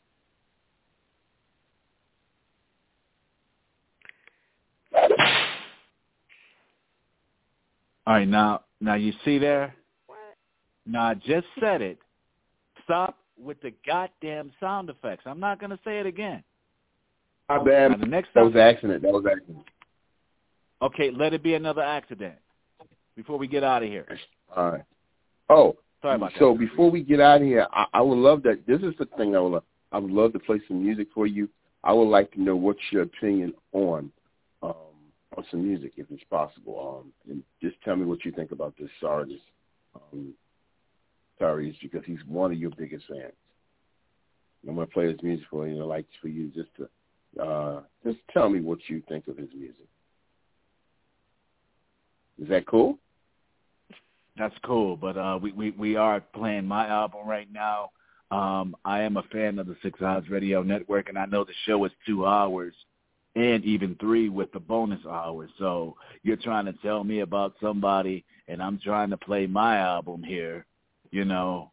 All right, now, now you see there? What? Now, I just said it. Stop with the goddamn sound effects. I'm not going to say it again. My bad. Now, the next that time, was an accident. That was an accident. Okay, let it be another accident before we get out of here. All right. Oh, sorry about so that. before we get out of here, I, I would love that. This is the thing I would love. I would love to play some music for you. I would like to know what's your opinion on um, on some music, if it's possible. Um, and just tell me what you think about this artist, um, Tyrese, because he's one of your biggest fans. I'm going to play his music for you. I'd like for you just to uh, just tell me what you think of his music. Is that cool? That's cool, but uh, we, we, we are playing my album right now. Um, I am a fan of the Six Hours Radio Network, and I know the show is two hours and even three with the bonus hours. So you're trying to tell me about somebody, and I'm trying to play my album here, you know.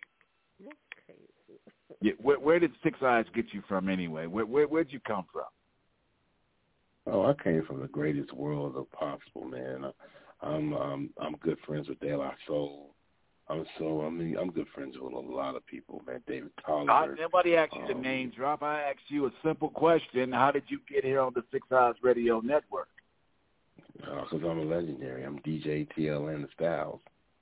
Yeah, where, where did Six Eyes get you from anyway? Where, where, where'd you come from? Oh, I came from the greatest world of possible, man. I'm um, I'm good friends with De La Soul. I'm so I mean I'm good friends with a lot of people, man. David Tolliver. Nobody asked you um, to name drop. I asked you a simple question: how did you get here on the Six Hours Radio Network? Because uh, I'm a legendary. I'm D J T L N Styles.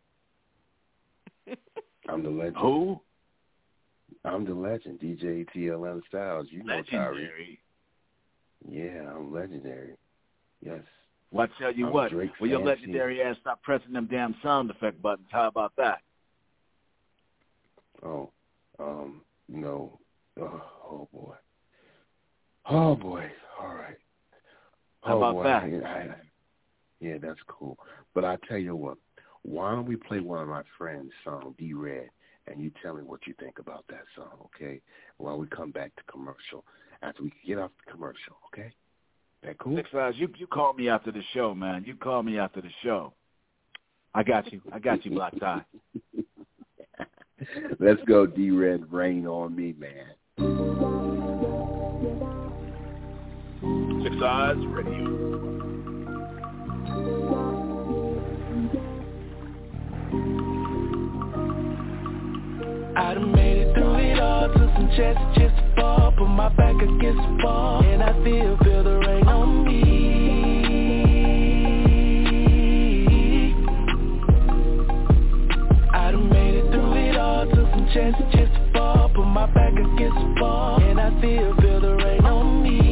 I'm the legend. Who? I'm the legend, D J T L N Styles. You know Legendary. Tyree. Yeah, I'm legendary. Yes. Well, I tell you I'm what, Drake well, your Fancy. legendary ass stop pressing them damn sound effect buttons. How about that? Oh, um, you know, oh, oh boy. Oh, boy. All right. How oh, about boy. that? I, I, yeah, that's cool. But I tell you what, why don't we play one of my friends' song, D-Red, and you tell me what you think about that song, okay? While we come back to commercial, after we get off the commercial, okay? That cool? Six Eyes, you you call me after the show, man. You call me after the show. I got you. I got you, Black Tie. Let's go, D-Red, Rain on Me, man. Six Eyes Radio. I done made it through it all, took some chances just to fall, put my back against the wall, and I still feel the rain on me. I done made it through it all, took some chances just to fall, put my back against the wall, and I still feel the rain on me.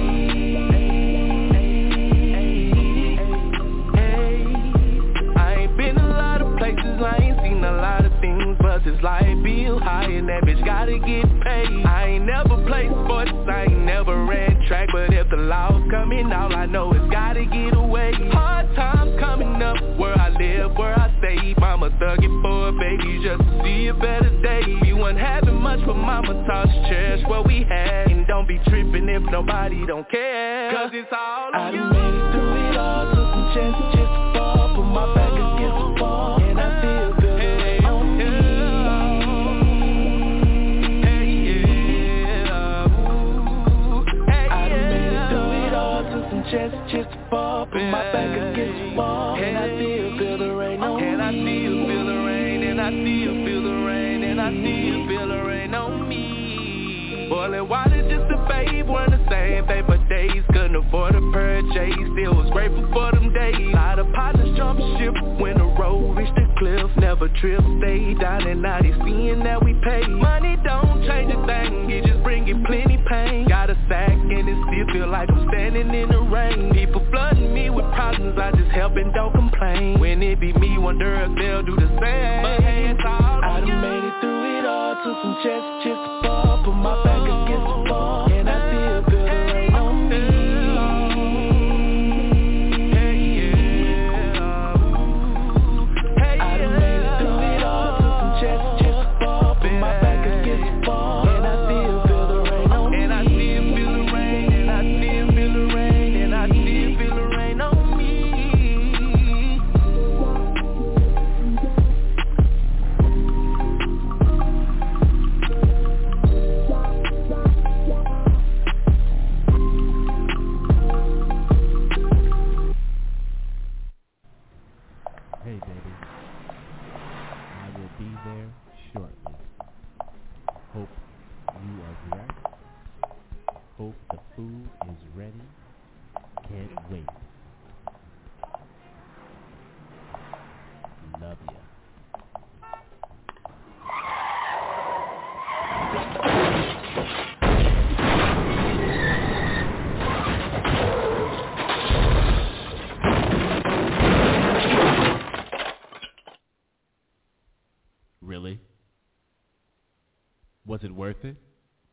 I ain't been a lot of places, I ain't seen a lot of things, but this life bill high and that bitch gotta get paid. I ain't never played sports, I ain't never ran track, but if the law's coming out, I know it's gotta get away. Hard times coming up, where I live, where I stay. Mama thugging for a baby just to see a better day. You wasn't having much, but mama taught us cherish what we had, and don't be tripping if nobody don't care, cause it's all on you. I done made it through it all, took some chances just to fall, put my back against the wall, and I still feel the rain on me. Just, just to fall, put my back against the wall, and I still feel the rain on me. And I still feel the rain, and I still feel the rain, and I still feel the rain on me. Boiling water just a babe, weren't the same thing for days. Couldn't afford a purchase, still was grateful for them days. Lot of partners jump ship when the road reached the cliff. Never trip, stay down, and now they seeing that we pay. Money don't change a thing, it just bringing plenty pain. Got a sack and it still feel like I'm standing in the rain. People flooding me with problems, I just help and don't complain. When it be me, wonder if they'll do the same. But hey, it's all I done made it through it all, took some chances just to fall, put my back against the wall, and I still feel the rain on me. Hey, yeah. Hey, I done made it through it all, took some chances just to fall, put my back against the wall, and I still feel the rain on me. And I still feel the rain, and I still feel the rain, and I still feel the rain on me. Hey, baby. I will be there shortly. Hope you are dressed. Hope the food is ready. Can't wait. Love ya. Really? Was it worth it?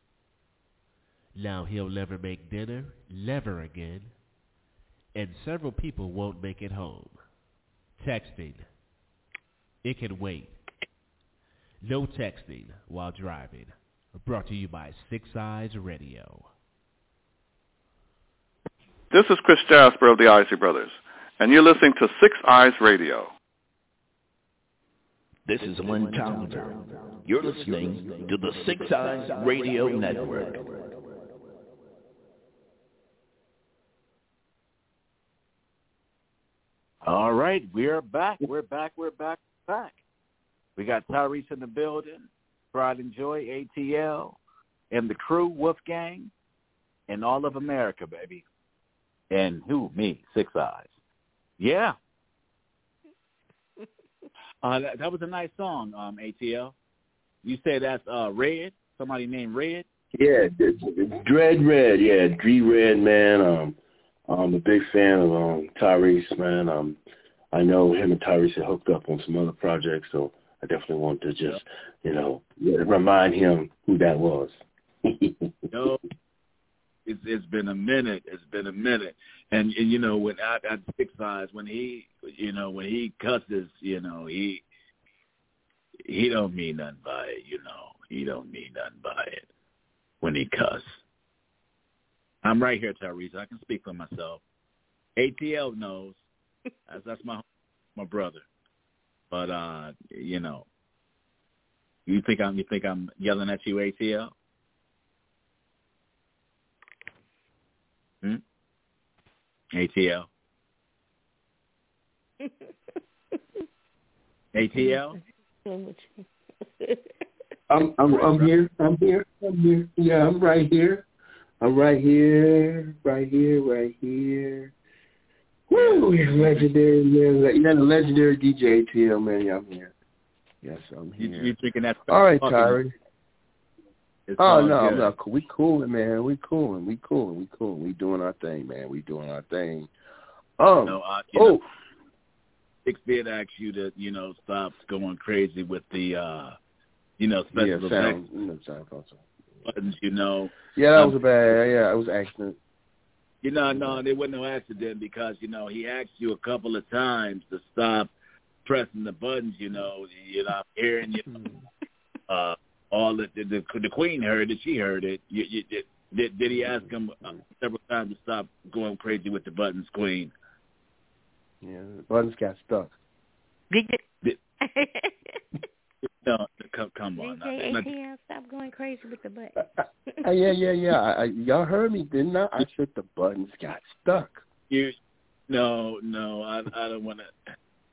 Now he'll never make dinner, never again, and several people won't make it home. Texting. It can wait. No texting while driving. Brought to you by Six Eyes Radio. This is Chris Jasper of the Isley Brothers, and you're listening to Six Eyes Radio. This is Lynn Townsend. You're listening to the Six Eyes Radio Network. All right, we're back. We're back. We're back. Back. We got Tyrese in the building, Pride and Joy, A T L, and the crew, Wolfgang, and all of America, baby. And who? Me, Six Eyes. Yeah. Uh, that, that was a nice song, um, A T L. You say that's uh, Red? Somebody named Red? Yeah, it's, it's Dread Red. Yeah, Dre Red, man. Um, I'm a big fan of um, Tyrese, man. Um, I know him and Tyrese had hooked up on some other projects, so I definitely want to just, you know, remind him who that was. No, it's it's been a minute. It's been a minute, and, and you know, when I at Six Eyes, when he, you know, when he cusses, you know, he he don't mean nothing by it. You know, he don't mean nothing by it when he cuss. I'm right here, Tyrese. I can speak for myself. A T L knows. That's, that's my my brother. But uh, you know, you think I'm you think I'm yelling at you, A T L? Hmm? A T L? A T L? I'm I'm I'm here. I'm here. I'm here. Yeah, I'm right here. I'm right here. Right here. Right here. Woo! Legendary man. Yeah, the legendary D J A T L, man. Yeah, I'm here. Yes, I'm here. You, you drinking that? All right, Tyree. It's oh all no, good. no, we cooling, man. We cooling. We cooling. We cooling. We doing our thing, man. We doing our thing. Um. No, uh, you oh. know, Six did ask you to, you know, stop going crazy with the, uh, you know, special yeah, effects sound, you know, sound console. buttons. You know. Yeah, that um, was a bad. Yeah, it was an accident. You know, no, there wasn't no accident because, you know, he asked you a couple of times to stop pressing the buttons, you know. You're not hearing, you know, uh, all the, the, the, the Queen heard it. She heard it. You, you, did, did he ask him uh, several times to stop going crazy with the buttons, Queen? Yeah, the buttons got stuck. Did you? Did, no, come, come on. D J A T L, stop going crazy with the buttons. Uh, yeah, yeah, yeah. I, I, y'all heard me, didn't I? I said the buttons got stuck. You, no, no, I, I don't want to.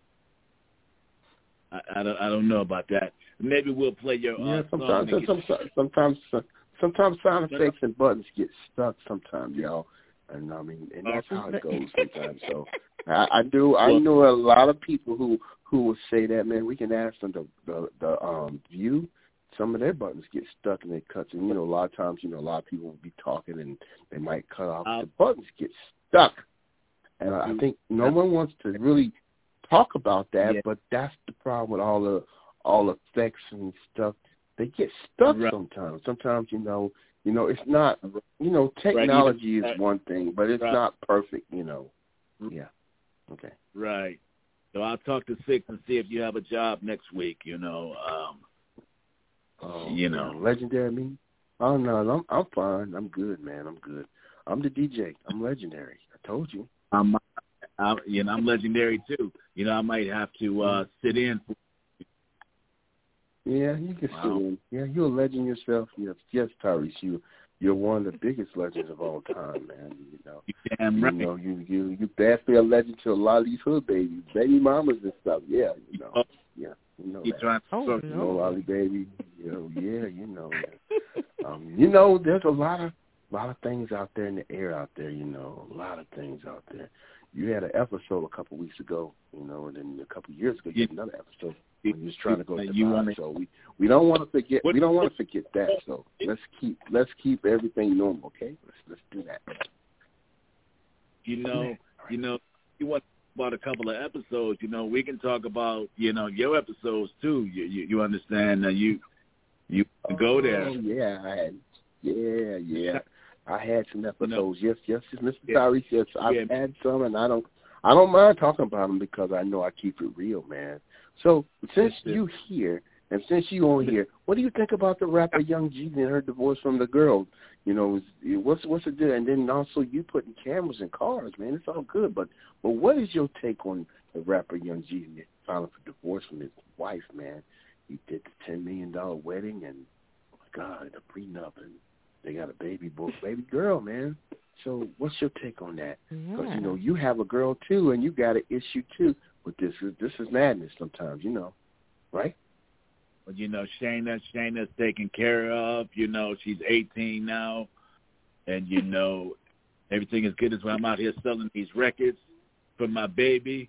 I, I don't, I don't know about that. Maybe we'll play your uh, yeah. Sometimes, song. sometimes, sometimes, sometimes sound effects and buttons get stuck. Sometimes, y'all, and I mean, and that's how it goes sometimes. So, I, I do. I know a lot of people who who will say that. Man, we can ask them the the, the um view. Some of their buttons get stuck and they cut. And, you know, a lot of times, you know, a lot of people will be talking and they might cut off. Um, the buttons get stuck. And I think no one wants to really talk about that, yeah. but that's the problem with all the all the effects and stuff. They get stuck right. sometimes. Sometimes, you know, you know, it's not, you know, technology right. is one thing, but it's right. not perfect, you know. Yeah. Okay. Right. So I'll talk to Six and see if you have a job next week, you know. Um Oh, you know, man. Legendary me? Oh no, I'm I'm fine. I'm good, man. I'm good. I'm the D J. I'm legendary. I told you. I'm, I'm you know, I'm legendary too. You know, I might have to uh, sit in. For yeah, you can wow. sit in. Yeah, you're a legend yourself. Yes, yes, Tyrese. You you're one of the biggest legends of all time, man. You know, you damn right. You know, you you you basically a legend to a lot of these hood babies, baby mamas and stuff. Yeah, you know. Oh. Yeah. You know, you trying to oh, you no. know, Lolly baby. You know, yeah, you know. um, you know, there's a lot of lot of things out there in the air out there. You know, a lot of things out there. You had an episode a couple weeks ago, you know, and then a couple of years ago you had another episode when you was trying to go to you Dubai. So we we don't want to forget we don't want to forget that. So let's keep let's keep everything normal, okay? Let's let's do that. You know, you know, you want. About a couple of episodes, you know, we can talk about, you know, your episodes too. You you, you understand that you you oh, go there. Yeah, I had, yeah, yeah. I had some episodes. You know, yes, yes, Mister Tyrese. Yes, I've yeah. had some, and I don't, I don't mind talking about them because I know I keep it real, man. So since you here and since you on here, what do you think about the rapper Young Jeezy and her divorce from the girl? You know, what's what's it do? And then also you putting cameras in cars, man. It's all good, but but what is your take on the rapper Young Jeezy filing for divorce from his wife, man? He did the ten million dollar wedding, and oh my God, a prenup, and they got a baby boy, baby girl, man. So what's your take on that? Because Yeah. you know you have a girl too, and you got an issue too with this. This is madness sometimes, you know, right? Well, you know, Shayna, Shayna's taken care of. You know, she's eighteen now, and you know, everything is good as well. I'm out here selling these records for my baby.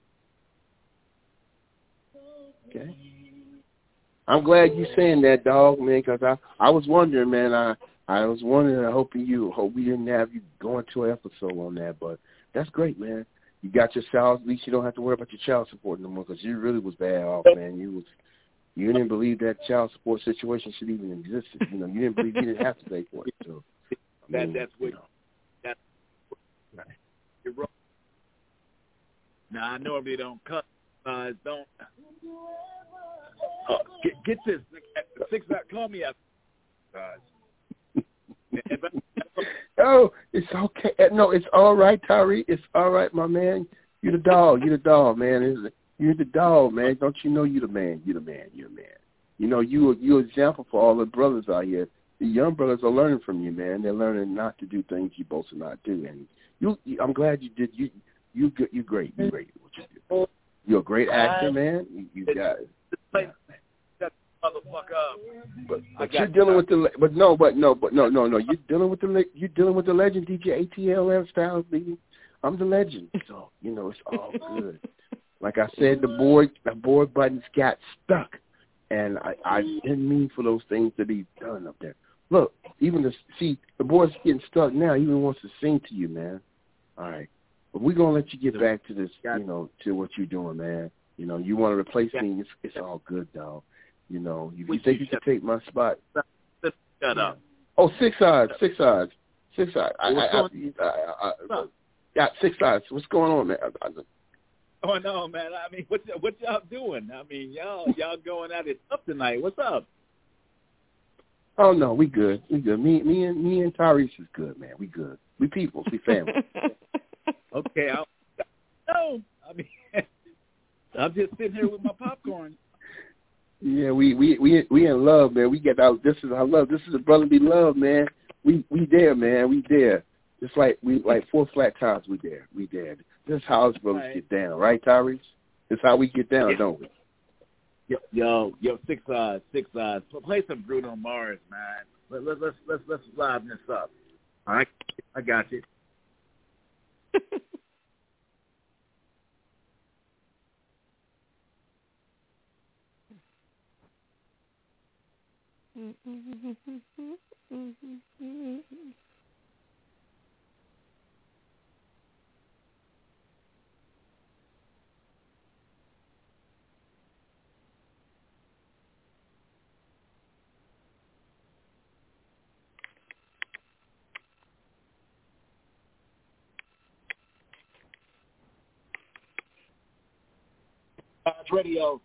Okay. I'm glad you saying that, dog, man, because I, I was wondering, man. I I was wondering, I hope you, hope we didn't have you going to an episode on that, but that's great, man. You got your child, at least you don't have to worry about your child support no more, because you really was bad off, man. You was, you didn't believe that child support situation should even exist. You know, you didn't believe you didn't have to pay for it. So I That mean, that's what. you know. That's you're wrong. Now I normally don't cut. Uh, don't. Oh, get, get this. Six. Call me up. Uh, Oh, it's okay. No, it's all right, Tyree. It's all right, my man. You're the dog. You're the dog, man. You're the dog, man. Don't you know you're the man? You're the man. You're the man. You know, you you're an example for all the brothers out here. The young brothers are learning from you, man. They're learning not to do things you're supposed to not do. And you, I'm glad you did. You, you, you're great. You're great at what you do. You're a great actor, man. You, you got it. Yeah. But, but you're dealing with the, but no, but no, but no, no, no. You're dealing with the, you're dealing with the legend, D J A T L F Styles, baby. I'm the legend, so you know it's all good. Like I said, the board, the board buttons got stuck, and I, I didn't mean for those things to be done up there. Look, even the see, the board's getting stuck now. He even wants to sing to you, man. All right, but we're gonna let you get back to this, you know, to what you're doing, man. You know, you want to replace me? It's, it's all good, dog. You know, if you think you can take my spot. Shut up. Oh, six odds, six odds, six odds. I, I, I, I, I, yeah, six odds. What's going on, man? I, I, Oh no, man! I mean, what what y'all doing? I mean, y'all y'all going at it up tonight. What's up? Oh no, we good. We good. Me, me and me and Tyrese is good, man. We good. We people. We family. Okay, I no. I mean, I'm just sitting here with my popcorn. Yeah, we we we we in love, man. We get out. This is our love. This is a brotherly love, man. We we there, man. We there. Just like we like four flat tires. We there. We there. This is how us brothers right. get down, right, Tyrese? This is how we get down, yeah. don't we? Yo, yo, yo, six odds, six odds. Play some Bruno Mars, man. Let, let, let's let's let's liven this up. All right, I got you. Radio.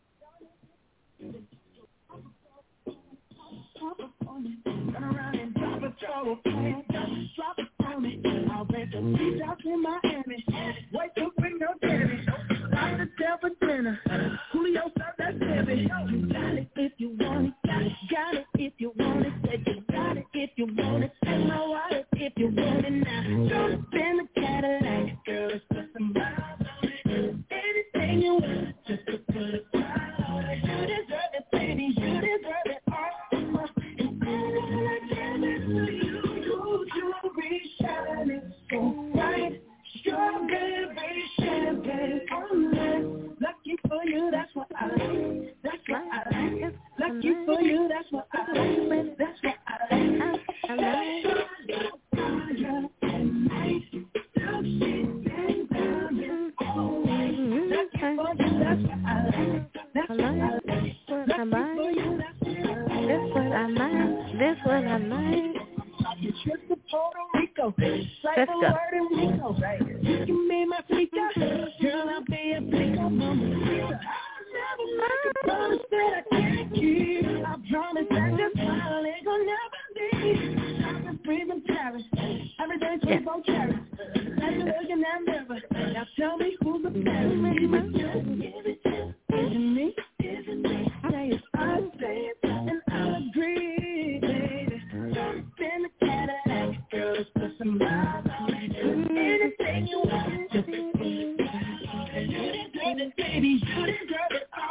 Julio served that baby. You got it if you want it. Got it, got it if you want it. Said you got it if you want it. Take my wallet if you want it now. Jump in the Cadillac, girl, it's just a mile. Anything you want, just to put a smile on it. You deserve it, baby. You deserve it all. And all I can is for you. You be shining so bright. Strawberry champagne on that. Lucky for you, that's what I like. That's what I like. Lucky for you, that's what I like. That's what I like. I like. Fire and night. Love shit and diamond always. Lucky for you, that's what I like. That's what I like. Lucky for you, that's what I like. That's what I like. You trip to Puerto Rico. Like the word in Rico. You can be my freak Promise that I can't keep. I promise that this smile ain't gonna never leave. I'm breathing Paris. Everything's sweet on cherries. Let me look in that mirror. Now tell me who's the best. Give it to, give it to, give it me, give it me. Say it, I say it, and I'll agree, baby. Jump in the Cadillac, girl, let's put some miles on it. Anything you want, just be sweet. You deserve it, baby. You deserve it all.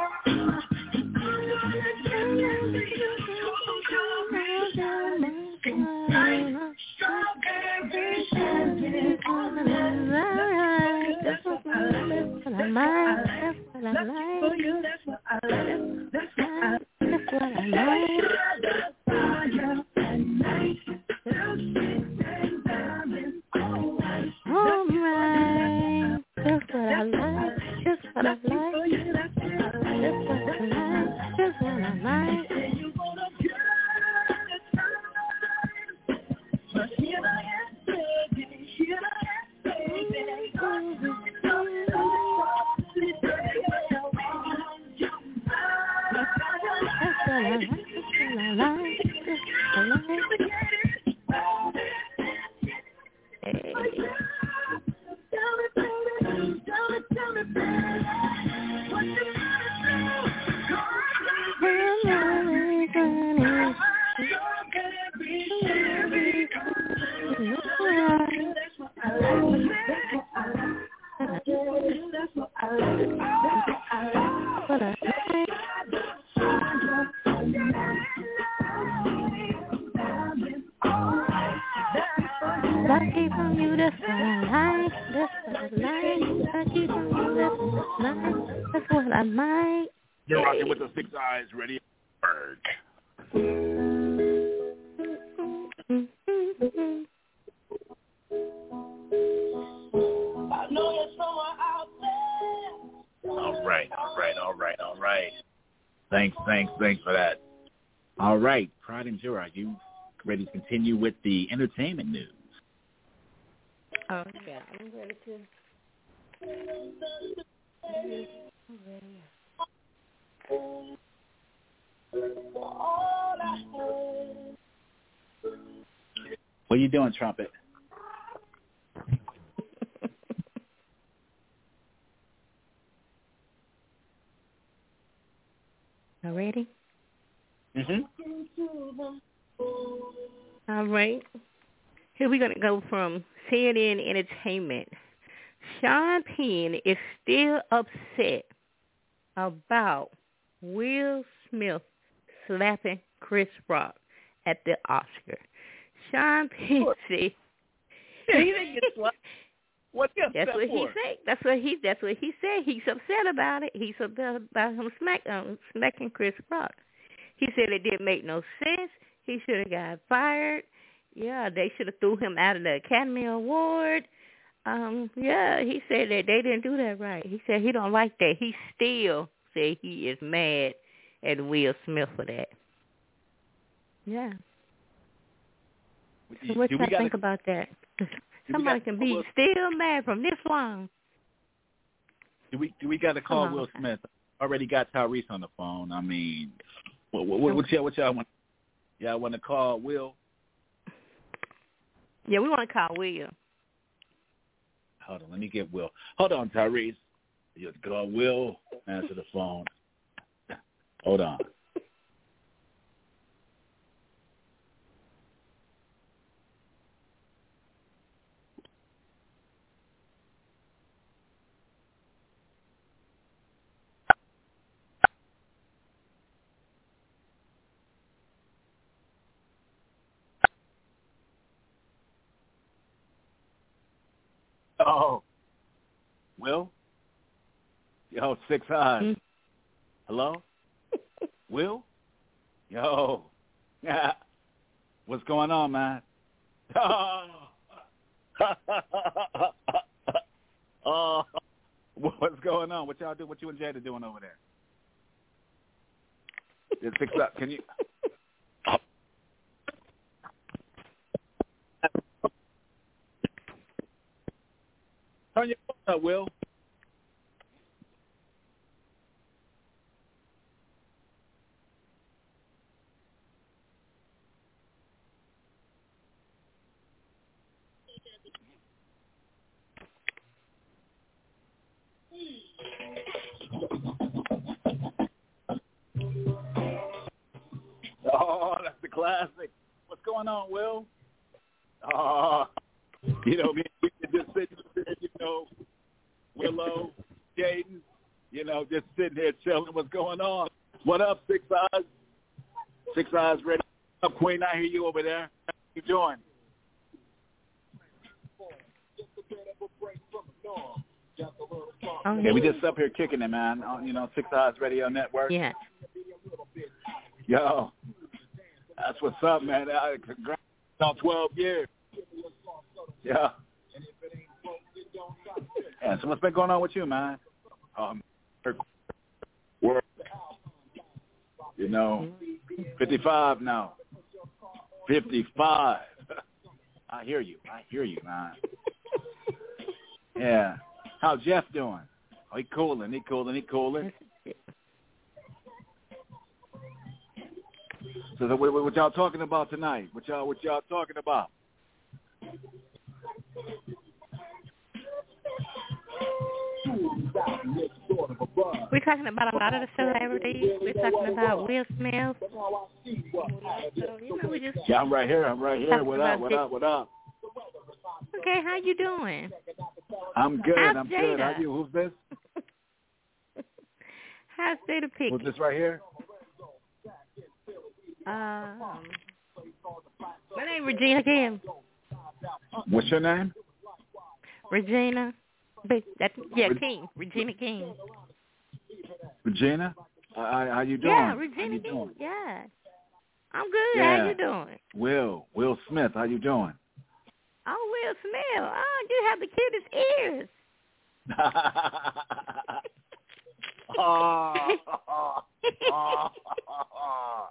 That's what I like. That's what I like. That's what I like. Just what I like. Just what I like. Just what I like. But here I am, baby. Here I am, baby. Lucky from you, that's what I like. That's what I like. Lucky from you, that's what I like. That's what I like. You're rocking with the Six Eyes Radio Bird. I know you're somewhere out there. All right, all right, all right, all right. Thanks, thanks, thanks for that. All right, Pride and Joy, are you ready to continue with the entertainment news? Oh, yeah, I'm ready to. I'm ready. What are you doing, Trumpet? All ready? Mm-hmm. All right. Here we're going to go from C N N Entertainment. Sean Penn is still upset about Will Smith slapping Chris Rock at the Oscar. Sean Penn said, he didn't get slapped. What's he upset That's what for? he said. That's what he. That's what he said. He's upset about it. He's upset about him smack, um, smacking Chris Rock. He said it didn't make no sense. He should have got fired. Yeah, they should have threw him out of the Academy Award. Um, yeah, he said that they didn't do that right. He said he don't like that. He still said he is mad at Will Smith for that. Yeah. So what do y'all gotta, think about that? Somebody can be still mad from this long. Do we do we got to call Come on. Will Smith? Already got Tyrese on the phone. I mean, what what, what y'all what y'all want? Y'all want to call Will? Yeah, we want to call Will. Hold on, let me get Will. Hold on, Tyrese. You have to call Will. Answer the phone. Hold on. Oh, Will? Yo, Six Eyes. Mm. Hello? Will? Yo. Yeah. What's going on, man? Oh. Oh. What's going on? What y'all do? What you and Jada doing over there? It's Six Eyes. Can you? Turn your phone up, Will. classic. What's going on, Will? Uh, you know, we can just sit there, you know, Willow, Jaden, you know, just sitting here chilling. What's going on? What up, Six Eyes? Six Eyes ready. What up, Queen? I hear you over there. How you doing? Oh, yeah, we just up here kicking it, man. On, you know, Six Eyes Radio Network. Yeah. Yo, that's what's up, man. I, congrats on twelve years. Yeah. Yeah. So what's been going on with you, man? Um, work. You know, fifty-five now. fifty-five. I hear you. I hear you, man. Yeah. How's Jeff doing? Oh, he cooling. He cooling. He cooling. So, what, what y'all talking about tonight? What y'all, what y'all talking about? We're talking about a lot of the celebrities. We're talking about Will Smith. So, you know, we just yeah, I'm right here. I'm right here. What up? What up? What up? Okay, how you doing? I'm good. How's I'm Jada? good. How you? Who's this? How's Jada Pinkett? Who's this right here? Um, my name is Regina King. What's your name? Regina. That's, yeah, King. Regina King. Regina? Uh, how you doing? Yeah, Regina how you King. doing? Yeah. I'm good. Yeah. How you doing? Will. Will Smith. How you doing? Oh, Will Smith. Oh, you have the cutest ears. oh, oh, oh, oh.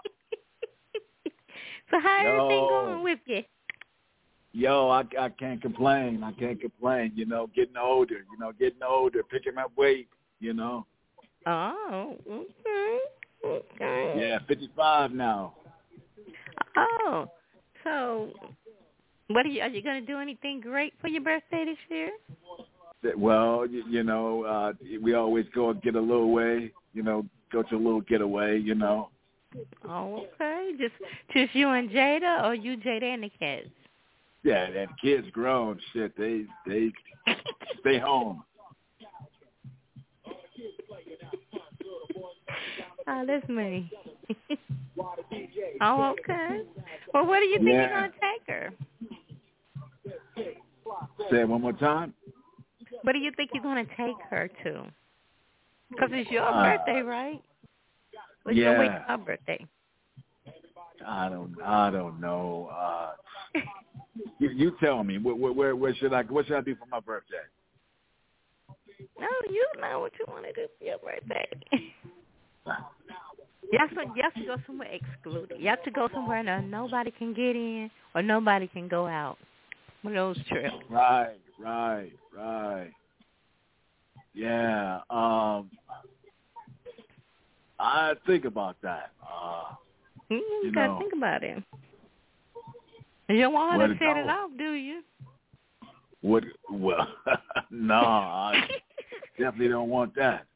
So how Yo. everything going with you? Yo, I, I can't complain. I can't complain. You know, getting older. You know, getting older, picking up weight. You know. Oh, okay, okay. Yeah, fifty-five now. Oh, so what are you? Are you going to do anything great for your birthday this year? Well, you, you know, uh, we always go and get a little way. You know, go to a little getaway. You know. Oh, okay. Just just you and Jada, or you, Jada, and the kids? Yeah, and kids grown. Shit, they they stay home. Oh, that's me. Oh, okay. Well, where do you think Yeah. you're going to take her? Say it one more time. Where do you think you're going to take her to? Because it's your Uh, birthday, right? It's yeah. your week of my birthday. I don't. I don't know. Uh, you, you tell me. Where, where, where should I? What should I do for my birthday? No, you know what you want to do for your birthday. You have, to, you have to go somewhere excluded. You have to go somewhere that nobody can get in or nobody can go out. One of those trips. Right, right, right. Yeah. Um, I think about that. Uh, Mm, you you got to know, think about it. You don't want where her to to set go? it off, do you? What? Well, no, I definitely don't want that.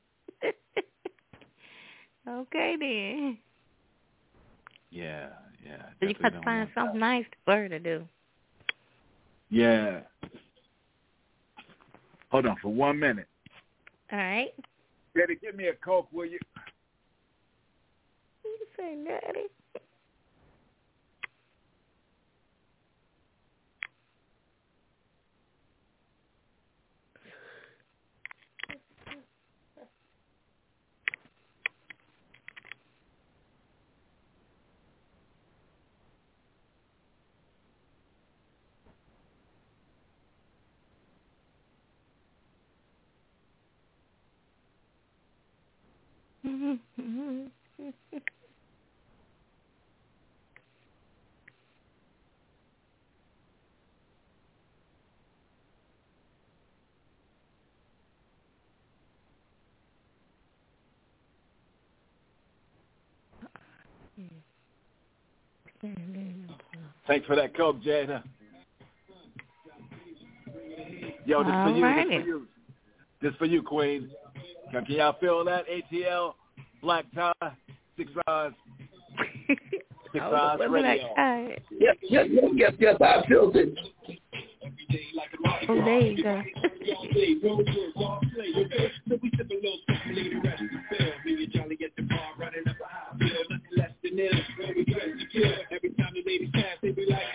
Okay, then. Yeah, yeah. So you definitely got to don't find want something nice for her to do. Yeah. Hold on for one minute. All right. Daddy, give me a Coke, will you? You say daddy. Thanks for that Coke, Jada. Yo, this for you. This for you. This for you, Queen. Can, can y'all feel that? A T L, black tie, six eyes. Six Oh, Eyes the women Radio. are Yep, yep, yep, yep, yep. I feel it. Oh, there you go. Every time the ladies pass, they be like,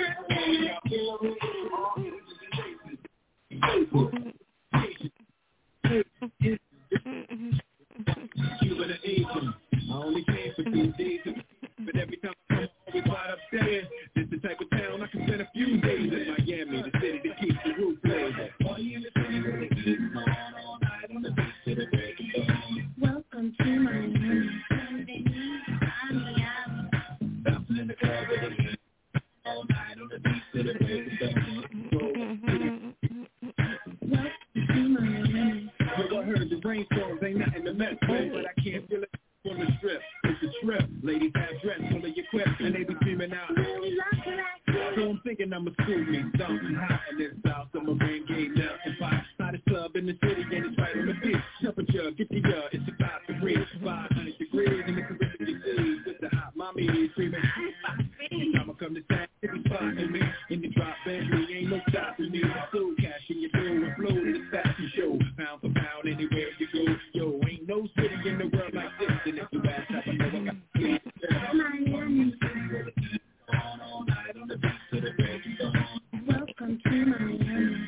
Cuban and Asian. I only came for two days, but every time I come home, we quite upstairs. This the type of town I can spend a few days in Miami, the city that keeps the roof blazing. Party in the city where they keep on all night on the beach to the break of dawn. Welcome to Miami. Bouncing in the club with the heat all night on the beach to the break of dawn. Welcome to Miami. Yo, I heard the rainstorms ain't nothing to mess with, but I can't feel it on the strip. It's a trip. Ladies have dress full of your quip, and they be screaming out. So I'm thinking I'ma school me something hot in this South Summer rain game now. Five hottest club in the city, and it's right on the beach. Temperature fifty, uh, it's about degrees, five hundred degrees in the Caribbean seas with the hot mommy screaming. I'ma come to town, if you spotting me in the drop Bentley, ain't no stopping me. So cash in your dough and flow to the fashion show, pound for pound anywhere you go. Yo, ain't no city in the world like this, and if you ask, I know I got Miami. All night on the beach to the break of dawn. Welcome to Miami.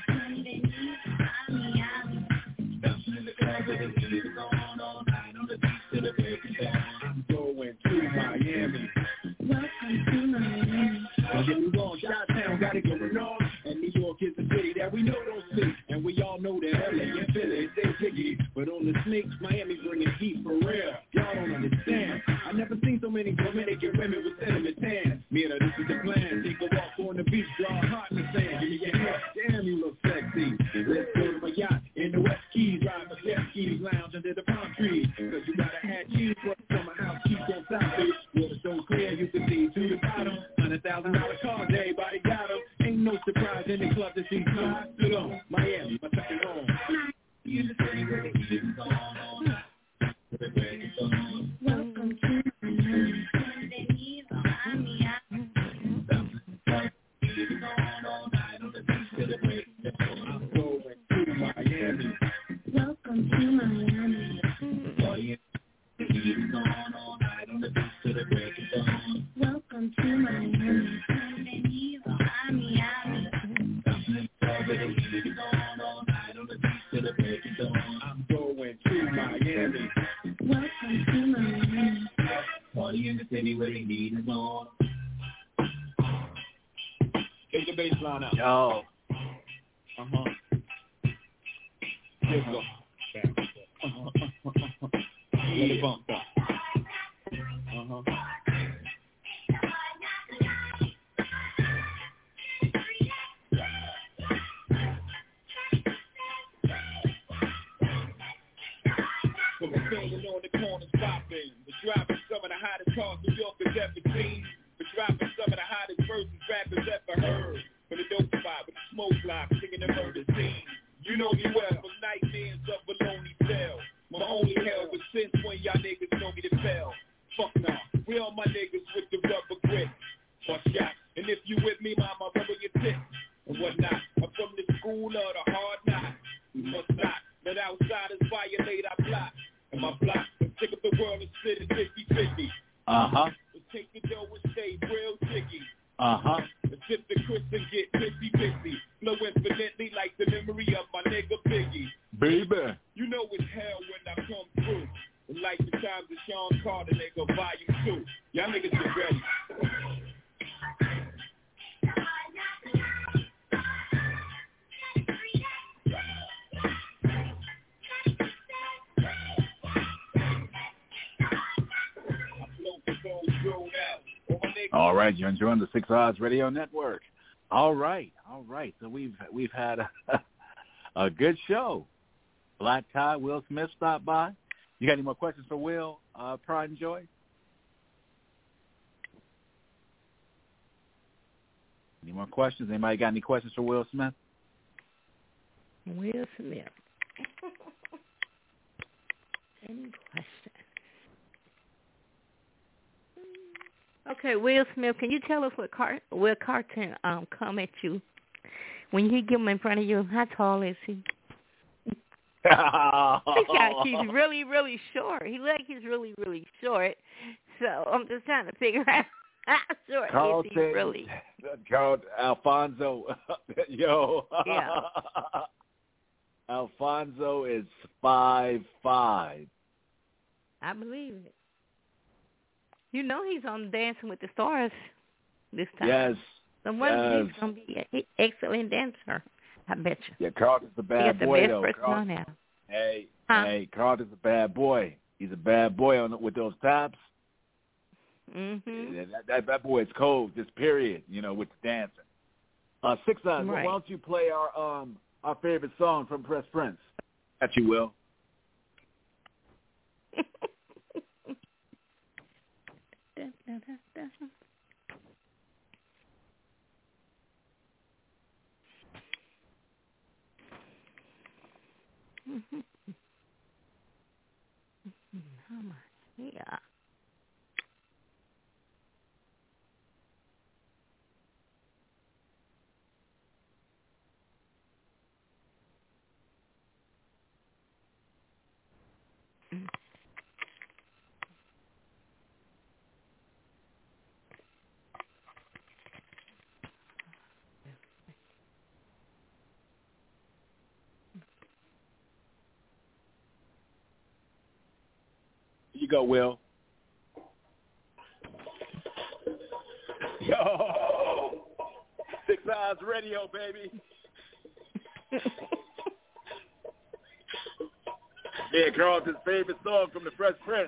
Bouncing in the club with the heat on all night on the beach to the break of dawn. I'm going to Miami. Welcome to Miami. Don't get me wrong, Chi-Town got it going on, and New York is the city that we know don't sleep, and we all know that L A and Philly they jiggy, but on the snakes, Miami bringing heat for real. Y'all don't understand. I never seen so many Dominican women with sentiment tan. Me and her, this is the plan. Take a walk on the beach, draw a heart in the sand. Give me your hand, damn you look sexy. Let's go to my yacht in the West Keys, ride my jet skis, lounge under the palm trees. Cause you gotta have cheese for the summer house, keep on South Beach. Water so clear, you can see to the bottom. Hundred thousand dollar cars, everybody got them. Ain't no surprise in the club to see some. Stood on Miami, my second home. You the city where the heat is on all night. Welcome to Miami. I'm going to Miami. Welcome to Miami. The heat is on all night on the beach to the break of dawn. Welcome to Miami. I'm going to Miami. Welcome to Miami. Party in the city where the heat is on. Take the bass line out. Yo. Uh-huh. Let's go. Uh-huh. Let it bump up. Uh-huh. So we're standing on the corner stopping. We're driving some of the hottest cars New York has ever seen. We're driving some of the hottest verses rappers ever heard. For the dope spot with the smoke block, singing the murder scene. You know me well from nightmares of baloney cell. My only hell was since when y'all niggas know me to fail. Fuck nah, we all my niggas with the rubber grip. Fuck shot, and if you with me, mama, rubber your tip and whatnot. I'm from the school of the hard knock. We must not let outsiders violate our block. And my block, I'm sick of the world and split it fifty-fifty. Uh-huh. Let's take the dough and stay real jiggy. Uh-huh. Let's sip the Chris and get fifty-fifty. Flow infinitely like the memory of my nigga Biggie. Baby. You know it's hell when I come through. Like the times of Sean Carter, nigga, volume two. Y'all niggas get ready. All right, you're enjoying the Six Odds Radio Network. All right, all right. So we've we've had a, a good show. Black Tie, Will Smith stopped by. You got any more questions for Will, uh, Pride and Joy? Any more questions? Anybody got any questions for Will Smith? Will Smith. Any questions? Okay, Will Smith, can you tell us what Car- Will Carter um come at you when you give him in front of you? How tall is he? He's got, he's really, really short. He like he's really, really short. So I'm just trying to figure out how short Carlton, is he really. Carl Alfonso, yo. Yeah. Alfonso is five five. I believe it. You know he's on Dancing with the Stars this time. Yes. So one yes. he's going to be an excellent dancer. I bet you. Yeah, Carlton's a bad he got the boy, best though. person Carlton, on now. hey, huh? hey, Carlton's a bad boy. He's a bad boy on with those tops. Mm-hmm. That, that, that boy is cold, just period, you know, with the dancing. Uh, Six Eyes, right. why don't you play our um our favorite song from Fresh Prince? That you will. da, da, da, da. Mm-hmm. How much? Yeah. You go, Will. Yo, Six Eyes Radio, baby. Yeah, Carlton's favorite song from the Fresh Prince.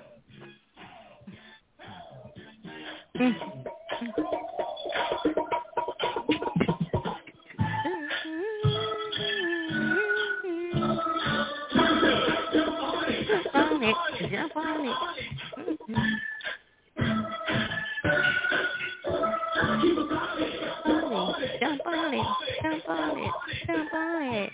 Jump on it. Mm-hmm. Jump on it. Jump on it. Jump on it.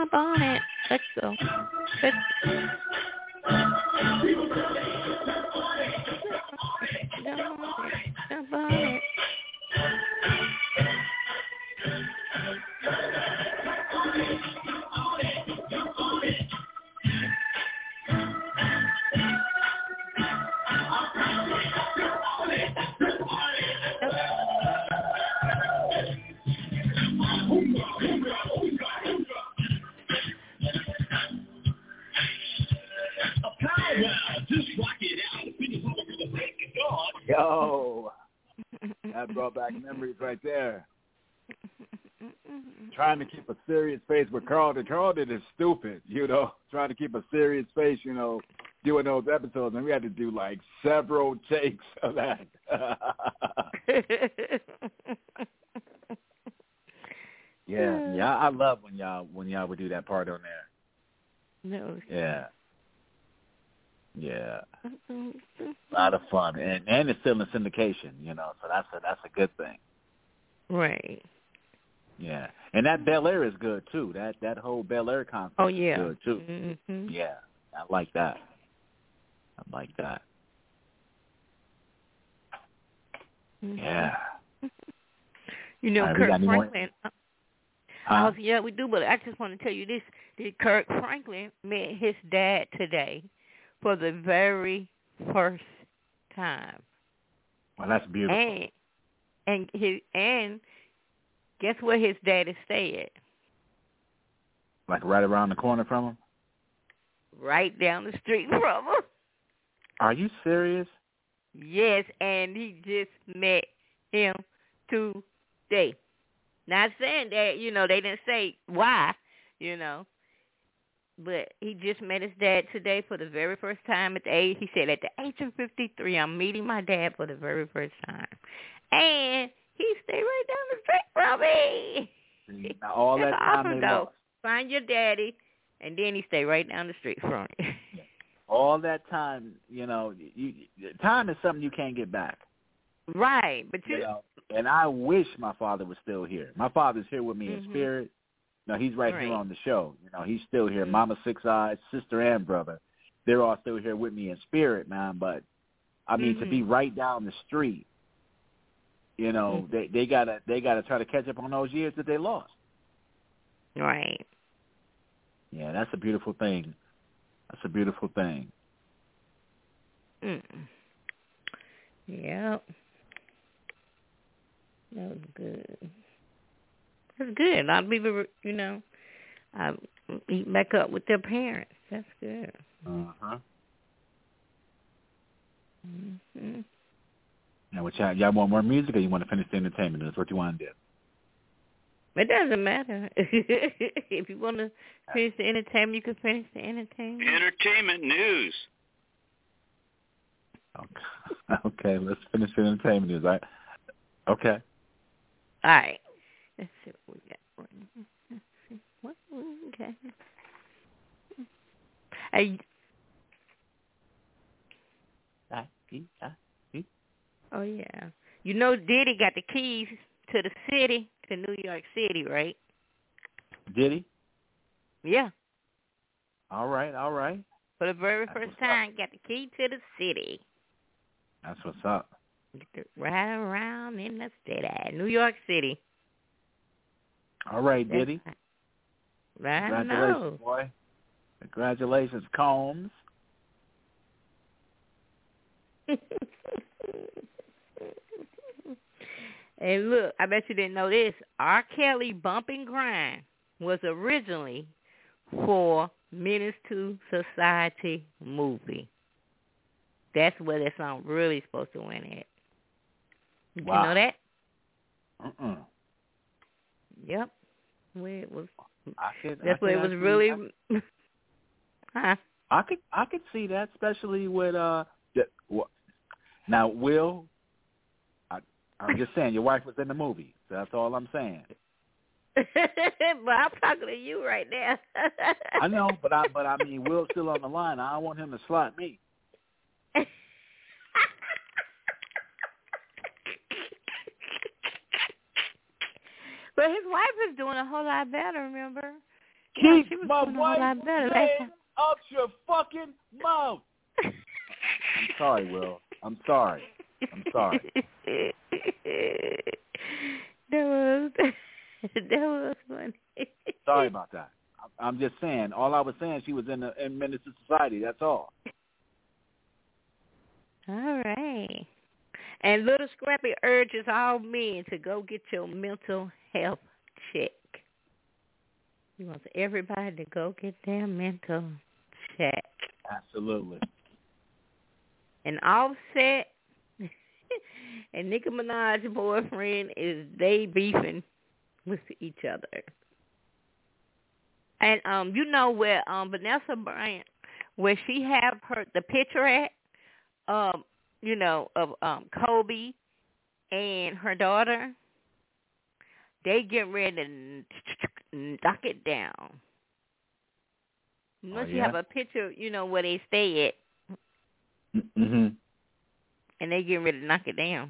jump on it. Let's go. Let's jump on it. Jump on it. Yo, that brought back memories right there. Trying to keep a serious face with Carlton. Carlton is stupid, you know, trying to keep a serious face, you know, doing those episodes. And we had to do like several takes of that. yeah, yeah, I love when y'all when y'all would do that part on there. No. Yeah. Yeah. A lot of fun. And and it's still in syndication, you know, so that's a that's a good thing. Right. Yeah. And that Bel Air is good too. That that whole Bel Air concept oh, yeah. is good too. Mm-hmm. Yeah. I like that. I like that. Mm-hmm. Yeah. You know, right, Kirk Franklin. Huh? I was, yeah, we do, but I just want to tell you this. That Kirk Franklin met his dad today for the very first time. Well, that's beautiful. And and his and guess where his daddy stay at? Like right around the corner from him? Right down the street from him. Are you serious? Yes, and he just met him today. Not saying that, you know, they didn't say why, you know. But he just met his dad today for the very first time at the age, he said, at the age of fifty-three, I'm meeting my dad for the very first time. And he stayed right down the street from me. Now, all That's that time awesome, they though. lost. Find your daddy, and then he stayed right down the street from you. All that time, you know, you, time is something you can't get back. Right. But you, you know, and I wish my father was still here. My father's here with me mm-hmm. in spirit. No, he's right, right here on the show. You know, he's still here. Mm-hmm. Mama Six Eyes, sister and brother, they're all still here with me in spirit, man. But I mean, mm-hmm. to be right down the street, you know, mm-hmm. they they gotta they gotta try to catch up on those years that they lost. Right. Yeah, that's a beautiful thing. That's a beautiful thing. Mm. Yep. That was good. That's good. A lot of people, you know, uh, meet back up with their parents. That's good. Uh-huh. Mm-hmm. Now, what y'all, y'all want more music or you want to finish the entertainment? That's what you want to do. It doesn't matter. If you want to finish the entertainment, you can finish the entertainment. Entertainment news. Okay, okay let's finish the entertainment news. Right? Okay. All right. Let's see what we got. Let's see. What? Okay. Hey. Oh, yeah. You know Diddy got the keys to the city, to New York City, right? Did he? Yeah. All right, all right. For the very That's first time, got the key to the city. That's what's up. Right around in the city, New York City. All right, Diddy. Right. Congratulations, know. boy. Congratulations, Combs. And look, I bet you didn't know this. R. Kelly Bump and Grind was originally for Menace to Society movie. That's where that song really supposed to win at. Did wow. you know that? Uh-uh. Yep. Where it was. I could, that's I where could it was really. I, huh? I could I could see that, especially with uh. The, well, now, Will, I, I'm just saying, your wife was in the movie. So that's all I'm saying. But I'm talking to you right now. I know, but I but I mean, Will's still on the line. I don't want him to slot me. But his wife is doing a whole lot better, remember? Keep she was my doing a whole lot wife's better last name time. out your fucking mouth. I'm sorry, Will. I'm sorry. I'm sorry. That was that was funny. Sorry about that. I'm just saying. All I was saying, she was in the in Menace to Society. That's all. All right. And Little Scrappy urges all men to go get your mental health check. He wants everybody to go get their mental check. Absolutely. And Offset and Nicki Minaj's boyfriend is they beefing with each other. And um, you know where um Vanessa Bryant, where she have her the picture at, um, you know, of um Kobe and her daughter. They get ready to knock it down. You know, oh, she yeah? have a picture, you know, where they stay at. Mm-hmm. And they getting ready to knock it down.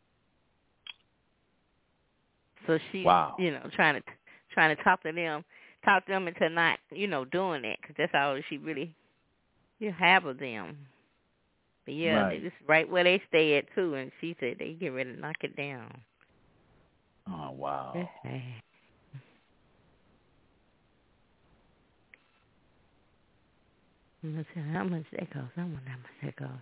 So she's, wow. you know, trying to trying to talk to them, talk to them into not, you know, doing that, because that's all she really you have of them. But yeah, right. they just right where they stay at too. And she said they get ready to knock it down. Oh wow. That's sad. Let's see how much that costs. I wonder how much that costs.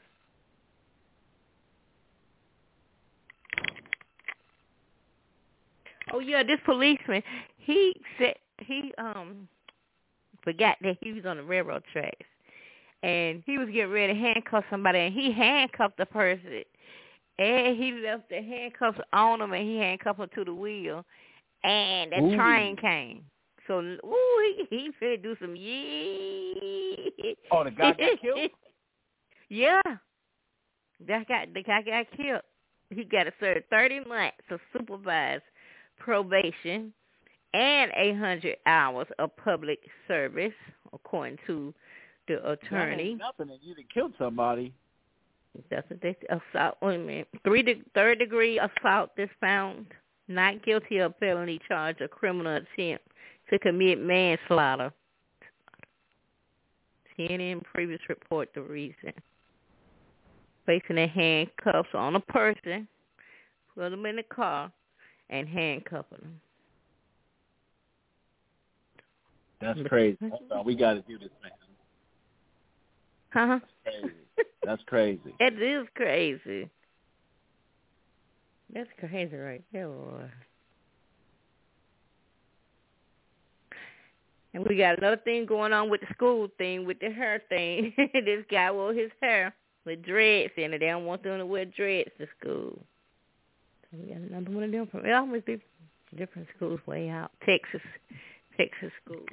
Oh yeah, this policeman, he said he um forgot that he was on the railroad tracks, and he was getting ready to handcuff somebody, and he handcuffed the person, and he left the handcuffs on him, and he handcuffed him to the wheel, and that Ooh. train came. So, ooh, he, he finna do some yee. Oh, the guy got killed? Yeah. That guy, the guy got killed. He got to serve thirty months of supervised probation and eight hundred hours of public service, according to the attorney. That ain't nothing, and you done killed somebody. That's what they assault. Wait a minute. Three de- third degree assault is found not guilty of felony charge of criminal attempt to commit manslaughter. C N N previous report the reason. Placing the handcuffs on a person, put them in the car, and handcuffing them. That's crazy. Oh, we got to do this, man. Huh? That's crazy. That's crazy. It is crazy. That's crazy right there, boy. And we got another thing going on with the school thing, with the hair thing. This guy wore his hair with dreads in it. They don't want them to wear dreads to school. So we got another one of them from, it always be different schools way out. Texas, Texas school.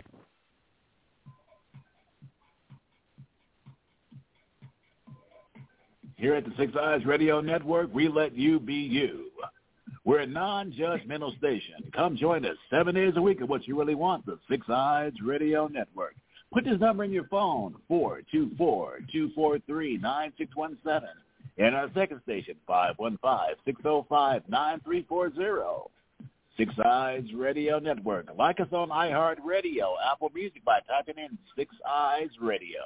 Here at the Six Eyes Radio Network, we let you be you. We're a non-judgmental station. Come join us seven days a week at what you really want, the Six Eyes Radio Network. Put this number in your phone, four two four, two four three, nine six one seven. And our second station, five one five, six oh five, nine three four zero. Six Eyes Radio Network. Like us on iHeartRadio, Apple Music by typing in Six Eyes Radio.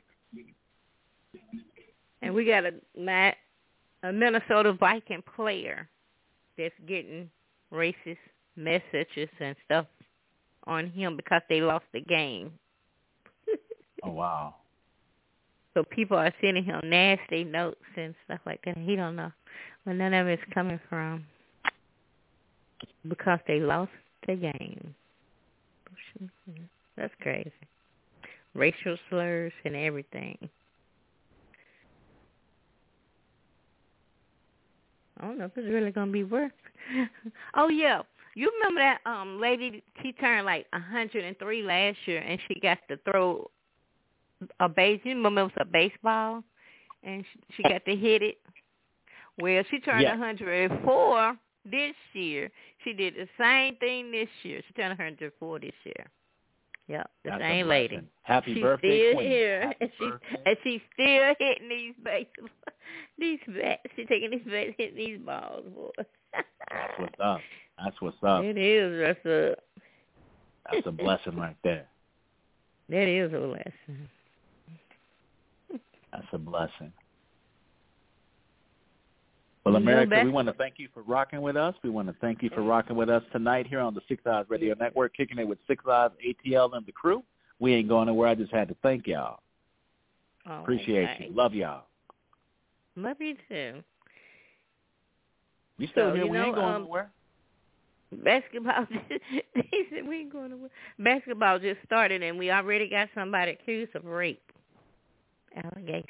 And we got a, a Minnesota Viking player that's getting racist messages and stuff on him because they lost the game. Oh, wow. So people are sending him nasty notes and stuff like that. He don't know where none of it's coming from because they lost the game. That's crazy. Racial slurs and everything. I don't know if it's really going to be worth it. Oh, yeah. You remember that um lady, she turned like one hundred three last year, and she got to throw a base. You remember it was a baseball, and she, she got to hit it? Well, she turned yeah. one hundred four this year. She did the same thing this year. She turned one hundred four this year. Yep, the That's same lady. Happy she's birthday, still Queen. here, Happy and she's birthday. and she's still hitting these bases, these bats. She's taking these bats, hitting these balls, boy. That's what's up. That's what's up. It is what's up. That's a blessing right there. That is a blessing. That's a blessing. Well, America, we want to thank you for rocking with us. We want to thank you for rocking with us tonight here on the Six Eyes Radio Network, kicking it with Six Eyes, A T L, and the crew. We ain't going nowhere. I just had to thank y'all. Oh, Appreciate okay. you. Love y'all. Love you too. We still so, here. You we know, ain't going um, nowhere. Basketball, they said we ain't going nowhere. Basketball just started, and we already got somebody accused of rape allegations.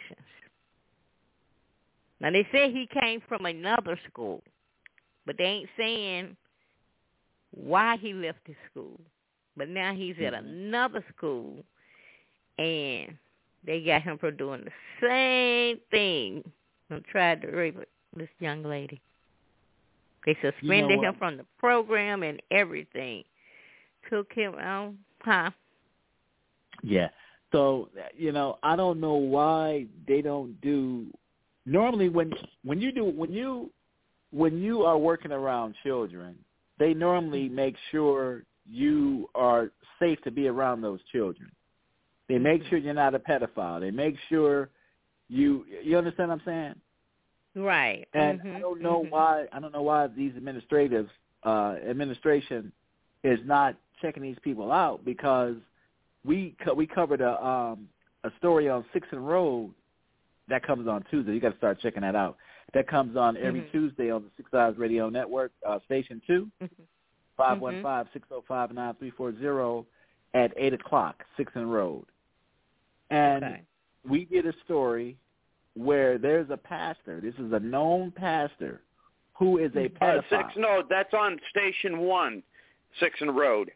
Now, they say he came from another school, but they ain't saying why he left his school. But now he's at another school, and they got him for doing the same thing and tried to rape this young lady. They suspended you know him from the program and everything. Took him out, huh? Yeah. So, you know, I don't know why they don't do normally when when you do when you when you are working around children, they normally make sure you are safe to be around those children. They make sure you're not a pedophile. They make sure you you understand what I'm saying? Right. And mm-hmm. I don't know mm-hmm. why I don't know why these administrative uh, administration is not checking these people out, because we co- we covered a um, a story on Sixth and Road that comes on Tuesday. You got to start checking that out. That comes on every mm-hmm. Tuesday on the Six Eyes Radio Network, uh, Station Two, five one five six zero five nine three four zero at eight o'clock, Sixth and Road, and okay. we did a story where there's a pastor. This is a known pastor who is a pedophile. Uh, six, no, that's on Station One, Sixth and Road.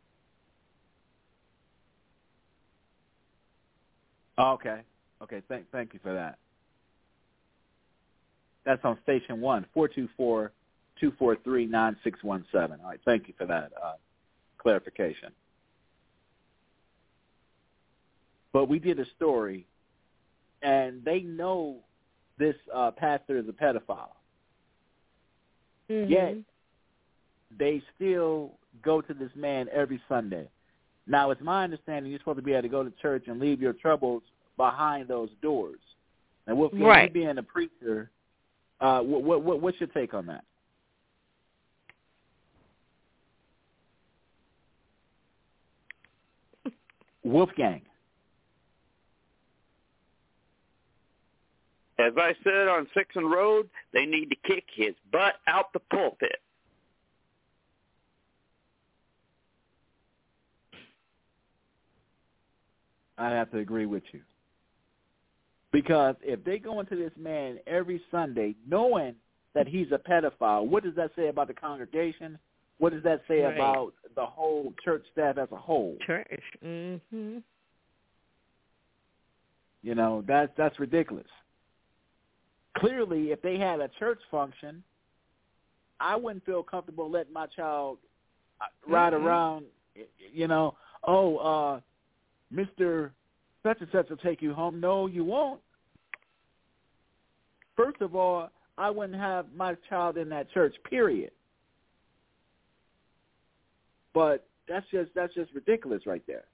Okay. Okay. Thank thank you for that. That's on Station One, four two four, two four three, nine six one seven. All right. Thank you for that uh, clarification. But we did a story, and they know this uh, pastor is a pedophile. Mm-hmm. Yet they still go to this man every Sunday. Now, it's my understanding you're supposed to be able to go to church and leave your troubles behind those doors. And Wolfgang, right. you being a preacher, uh, what, what, what's your take on that? Wolfgang. As I said on Sixth and Road, they need to kick his butt out the pulpit. I have to agree with you. Because if they go into this man every Sunday knowing that he's a pedophile, what does that say about the congregation? What does that say right. about the whole church staff as a whole? Church. Mm-hmm. You know, that's that's ridiculous. Clearly, if they had a church function, I wouldn't feel comfortable letting my child ride mm-hmm. around, you know, oh, uh, Mister such and such will take you home. No, you won't. First of all, I wouldn't have my child in that church, period. But that's just that's just ridiculous right there.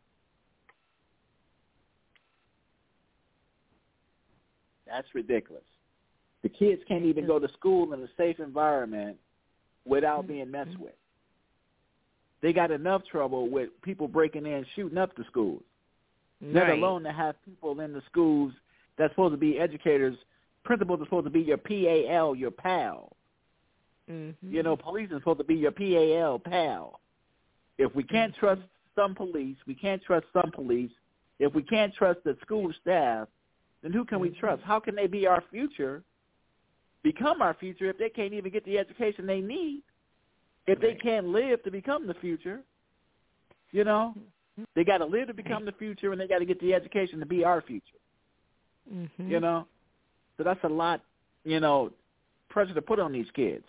That's ridiculous. The kids can't even go to school in a safe environment without being messed with. They got enough trouble with people breaking in and shooting up the schools. Let right. alone to have people in the schools that's supposed to be educators. Principals are supposed to be your P A L, your pal. Mm-hmm. You know, police are supposed to be your P A L, pal. If we can't mm-hmm. trust some police, we can't trust some police. If we can't trust the school staff, then who can we trust? How can they be our future, become our future, if they can't even get the education they need? If they can't live to become the future, you know? They got to live to become the future, and they got to get the education to be our future. Mm-hmm. You know? So that's a lot, you know, pressure to put on these kids.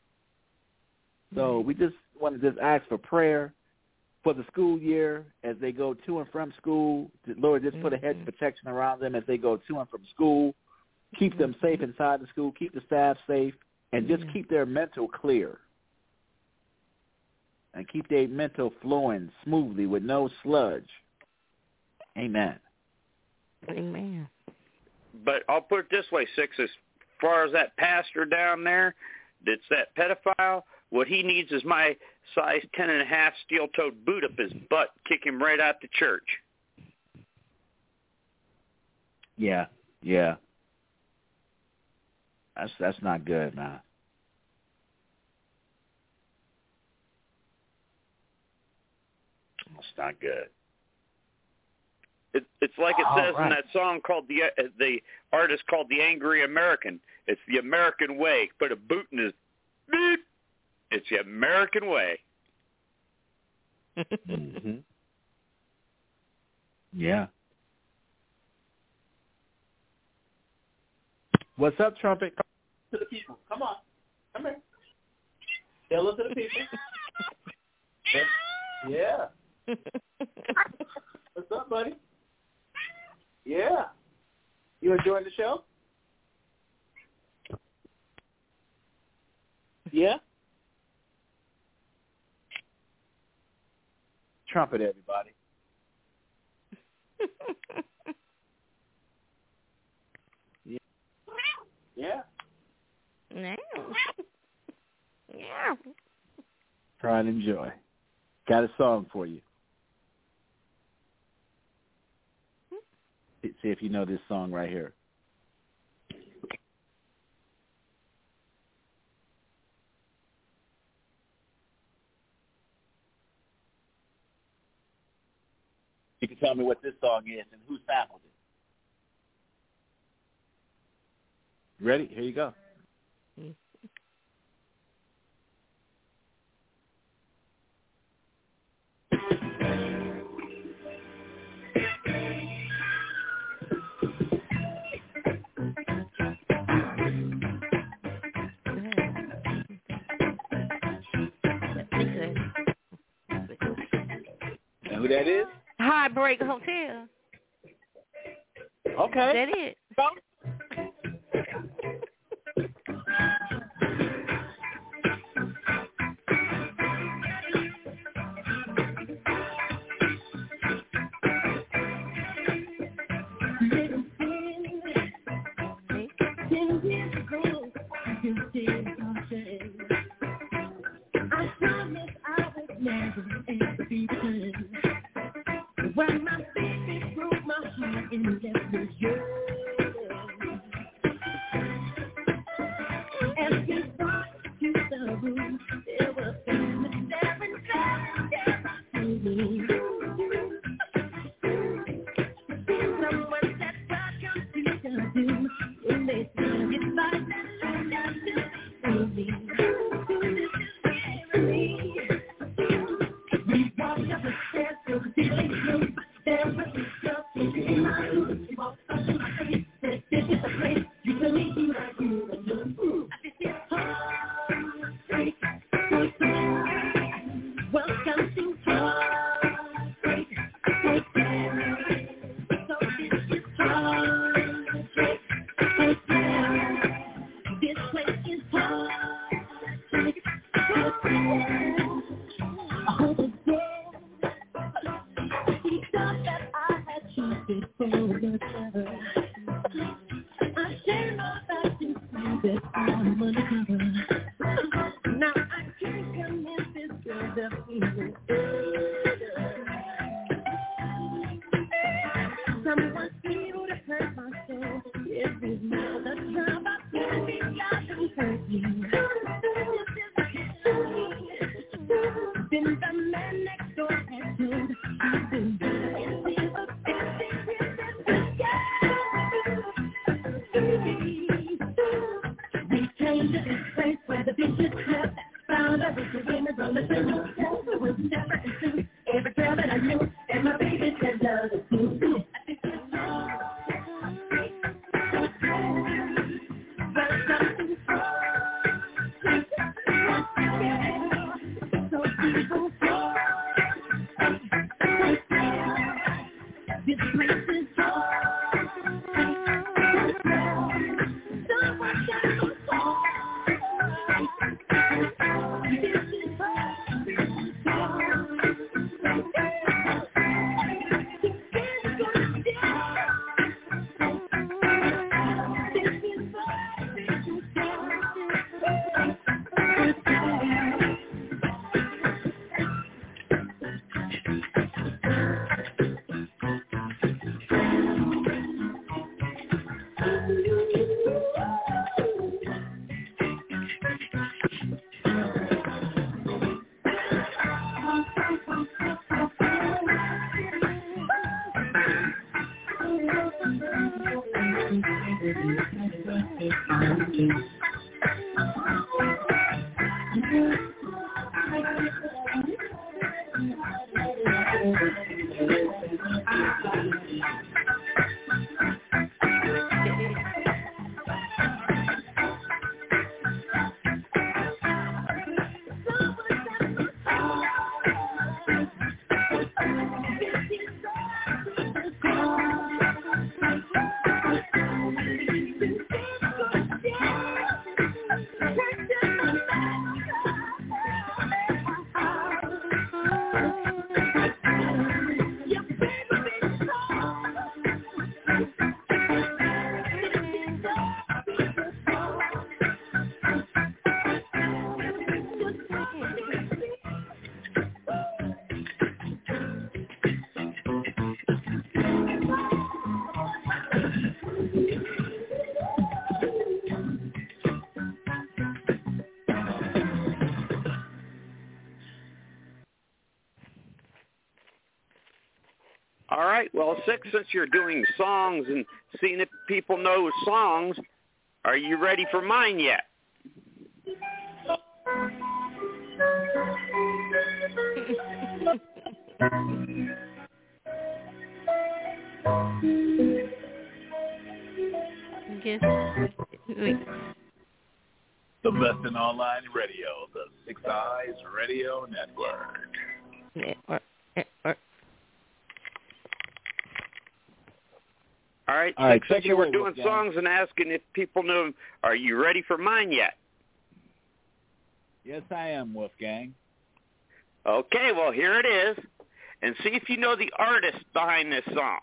So we just want to just ask for prayer for the school year as they go to and from school. Lord, just put a hedge of protection around them as they go to and from school. Keep them safe inside the school. Keep the staff safe. And just keep their mental clear. and keep their mental flowing smoothly with no sludge. Amen. Amen. But I'll put it this way, Six, as far as that pastor down there that's that pedophile, what he needs is my size ten and a half steel-toed boot up his butt, kick him right out the church. Yeah, yeah. That's that's not good, man. It's not good. It, it's like it All says right. in that song called the uh, the artist called The Angry American. It's the American way. Put a boot in his beep. It's the American way. Mm-hmm. Yeah. What's up, Trumpet? To the people. Come on. Come here. Tell us to the people. Yeah. What's up, buddy? Yeah. You enjoying the show? Yeah? Trumpet, everybody. Yeah. Yeah. Yeah. Yeah. Try and enjoy. Got a song for you. See if you know this song right here. You can tell me what this song is and who sampled it. Ready? Here you go. And who that is? Heartbreak Hotel. Okay. That it. When my baby broke my heart and left me here, and he brought to the room, there were things staring back at me. Someone said, welcome to the doom, when they tell you like that, you got to be me. This is scary me. We walked up the stairs to the ceiling. There was something in my room. She walked up to my face. Said, this is a place you can leave you like you and you. I just said, heartbreak. Welcome to heartbreak. So this is heartbreak. This place is heartbreak. I hope it's dead. He thought that I had cheated for the clever. I share my facts and see that I'm undercover. Now I can't convince this girl that feeling someone evil to hurt my soul. Every now the time I feel me, God can hurt me. Then the man next door had told I've been doing things a we came to this place where the beaches slept. Found out the women on the single hotel. It was never a suit. Every girl that I knew, and my baby said love is too. I think it's all but something so people this place is someone got to All right. Well, Six, since you're doing songs and seeing if people know songs, are you ready for mine yet? The best in online radio, the Six Eyes Radio Network. Network. Network. All right, All right, Six, since you were away, doing Wolfgang. songs and asking if people knew them, are you ready for mine yet? Yes, I am, Wolfgang. Okay, well, here it is. And see if you know the artist behind this song.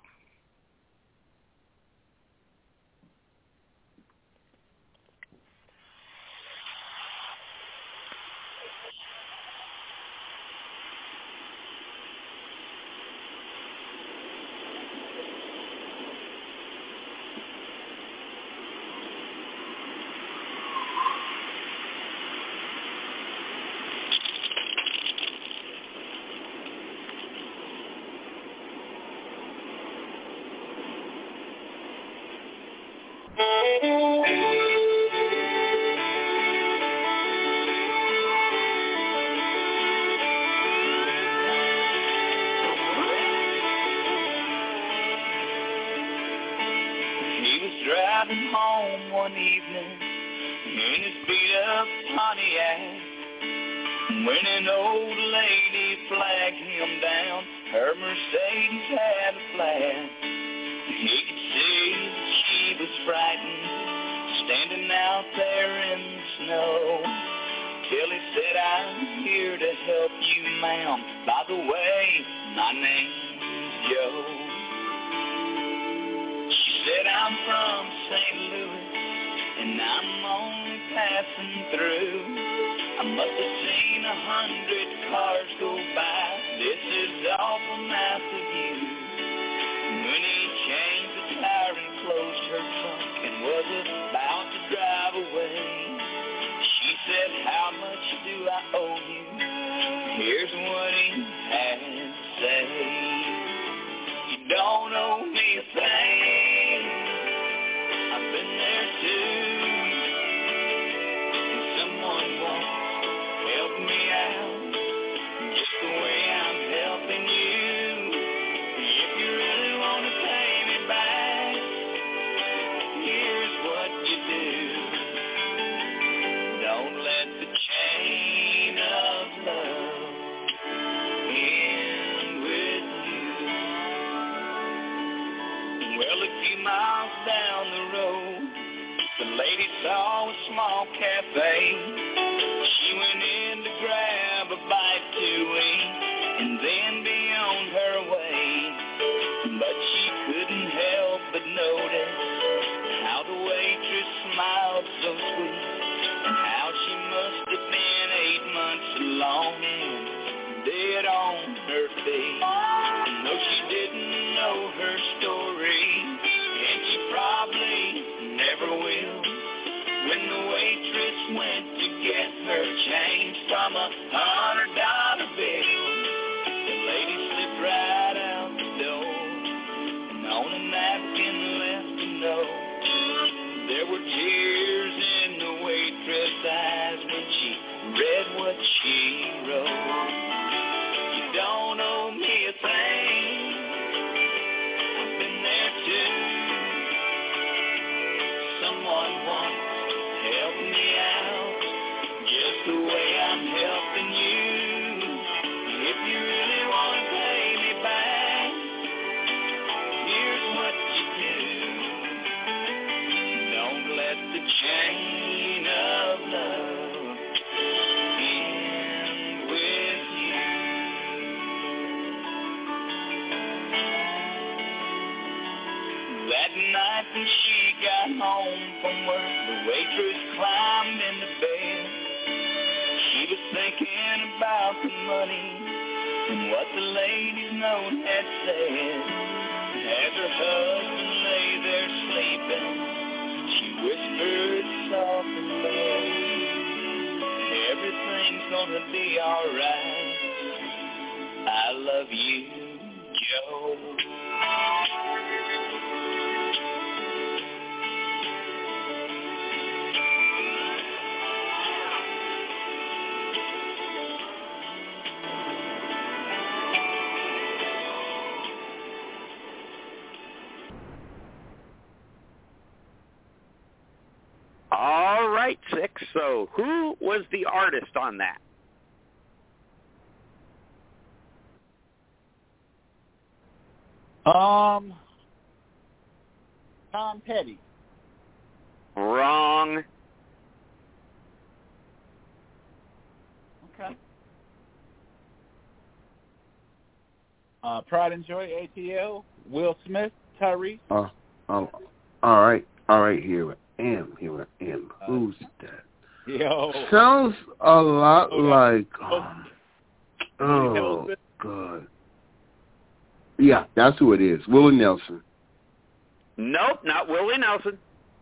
He was driving home one evening in his beat-up Pontiac when an old lady flagged him down. Her Mercedes had a flat. He could see that she was frightened, standing out there in the snow, till he said, "I'm here to help you, ma'am. By the way, my name's Joe." She said, "I'm from Saint Louis, and I'm only passing through. I must have seen a hundred cars go by. This is awful nice of you." When he changed the tire and closed her trunk and was about to drive away, she said, "How much do I owe you?" Here's what he had to say. "You don't owe me a thing. I've been there too. And someone once helped me out just the way I'm helping you. If you really want to pay me back, here's what you do. Don't let the chain of love end with you." Well, a few miles down the road, the lady saw a small cafe. She went in to grab a bite to eat and then be on her way. But she couldn't help but notice how the waitress smiled so sweet, and how she must have been eight months along and dead on her feet. And though she didn't know her story, and she probably never will, when the waitress went to get her change from a hundred dollar bill, the lady slipped right out the door, and on a napkin left a note. There were tears in the waitress' eyes when she read what she wrote. "You don't owe me a thing. I've been there too. Someone once helped me out just the way I'm helping you. night when she got home from work, the waitress climbed into bed. She was thinking about the money and what the lady's note had said. As her husband lay there sleeping, she whispered softly, everything's gonna be alright. I love you, Joe. All right, Six. So who was the artist on that? Um, Tom Petty. Wrong. Okay. Uh, Pride and Joy, A T L, Will Smith, Tyrese. Uh, um, all right, all right, here I am, here I am. Uh, Who's that? Yo. Sounds a lot oh, like, oh, oh, God. Yeah, that's who it is, Willie Nelson. Nope, not Willie Nelson.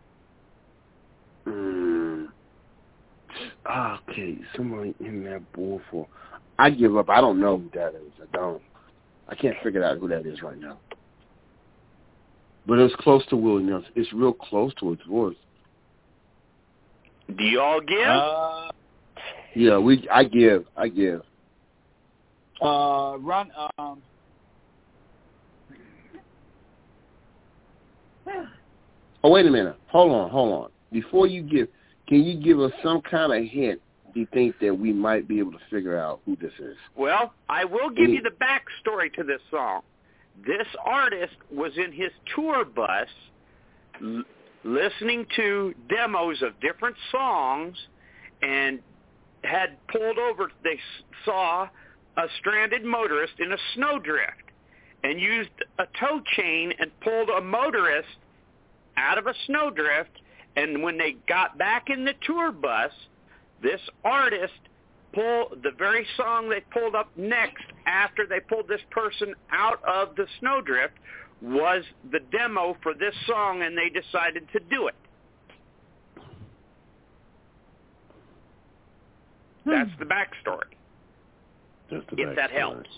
Mm. Okay, somebody in that bull for. I give up. I don't know who that is. I don't. I can't figure out who that is right now. But it's close to Willie Nelson. It's real close to his voice. Do you all give? Uh, yeah, we. I give. I give. Uh, run. Um. Oh, wait a minute. Hold on. Hold on. Before you give, can you give us some kind of hint? Do you think that we might be able to figure out who this is? Well, I will give Any- you the backstory to this song. This artist was in his tour bus l- listening to demos of different songs and had pulled over. They s- saw a stranded motorist in a snowdrift and used a tow chain and pulled a motorist out of a snowdrift. And when they got back in the tour bus, this artist pulled the very song they pulled up next after they pulled this person out of the snowdrift was the demo for this song, and they decided to do it. Hmm. That's the backstory. That's the if backstory. that helps.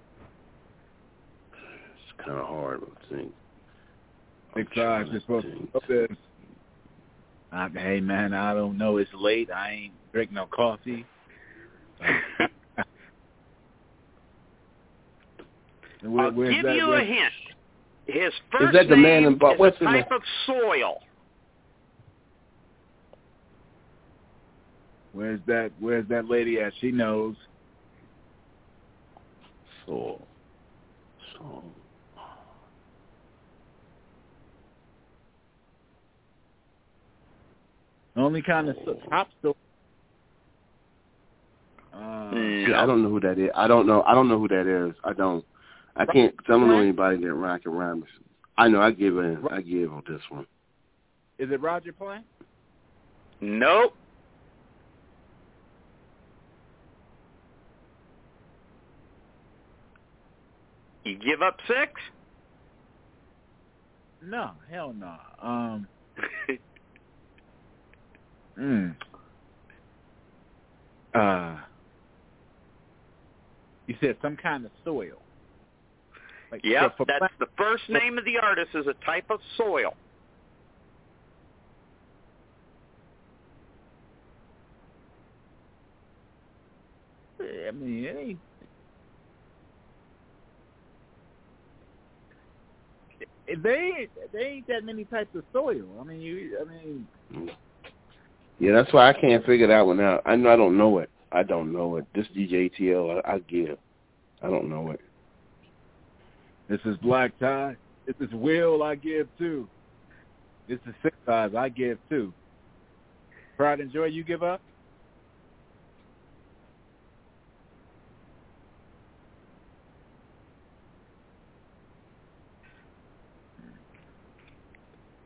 It's kind of hard, I think. Six Eyes is supposed to know this. I, hey, man, I don't know. It's late. I ain't drink no coffee. Where, I'll give that, you where, a hint. His first is that the name man in, is what's a the type name? of soil. Where's that? Where's that lady at? She knows. So, so. Only kind of top still. Uh, See, I don't know who that is. I don't know. I don't know who that is. I don't. I can't. Cause I don't know anybody that rock and rhyme. I know. I give in. I give on this one. Is it Roger Plant? Nope. You give up six? No, hell no. Um. mm. Uh. You said some kind of soil. Like, Yep, so that's plant- the first name of the artist is a type of soil. I mean, it ain't. They ain't, they ain't that many types of soil. I mean, you. I mean. Yeah, that's why I can't figure that one out. I know I don't know it. I don't know it. This D J T L, I, I give. I don't know it. This is Black Tie. This is Will. I give too. This is Six Eyes. I give too. Pride and Joy. You give up?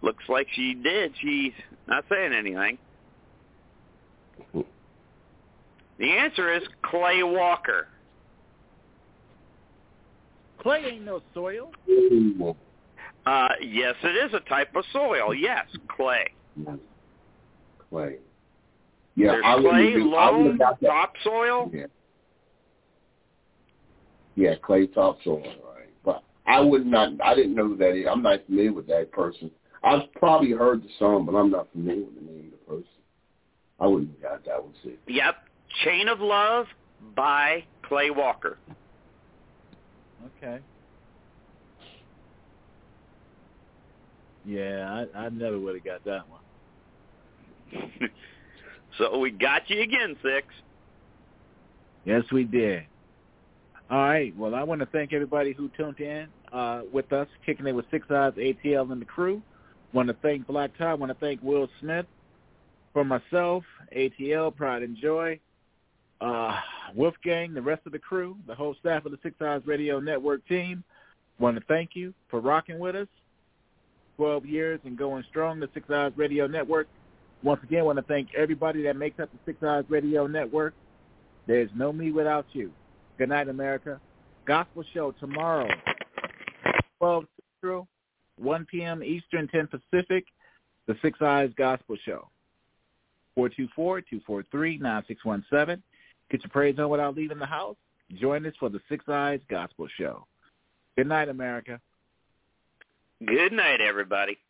looks like she did. She's not saying anything. The answer is Clay Walker. Clay ain't no soil. Uh, yes, it is a type of soil. Yes, clay. Clay. Yeah, There's I clay, do, loam, topsoil. Yeah. Yeah, clay topsoil, right? But I would not. I didn't know that. It, I'm not familiar with that person. I've probably heard the song, but I'm not familiar with the name of the person. I wouldn't have got that one. See. Yep, Chain of Love by Clay Walker. Okay. Yeah, I, I never would have got that one. So we got you again, Six. Yes, we did. All right. Well, I want to thank everybody who tuned in uh, with us, kicking it with Six Eyes, A T L, and the crew. Want to thank Black Tie. Want to thank Will Smith. For myself, A T L, Pride and Joy, uh, Wolfgang, the rest of the crew, the whole staff of the Six Eyes Radio Network team, want to thank you for rocking with us. twelve years and going strong, the Six Eyes Radio Network. Once again, want to thank everybody that makes up the Six Eyes Radio Network. There's no me without you. Good night, America. Gospel show tomorrow, twelve Central, one p.m. Eastern, ten Pacific, the Six Eyes Gospel Show. four two four, two four three, nine six one seven. Get your praise on without leaving the house. Join us for the Six Eyes Gospel Show. Good night, America. Good night, everybody.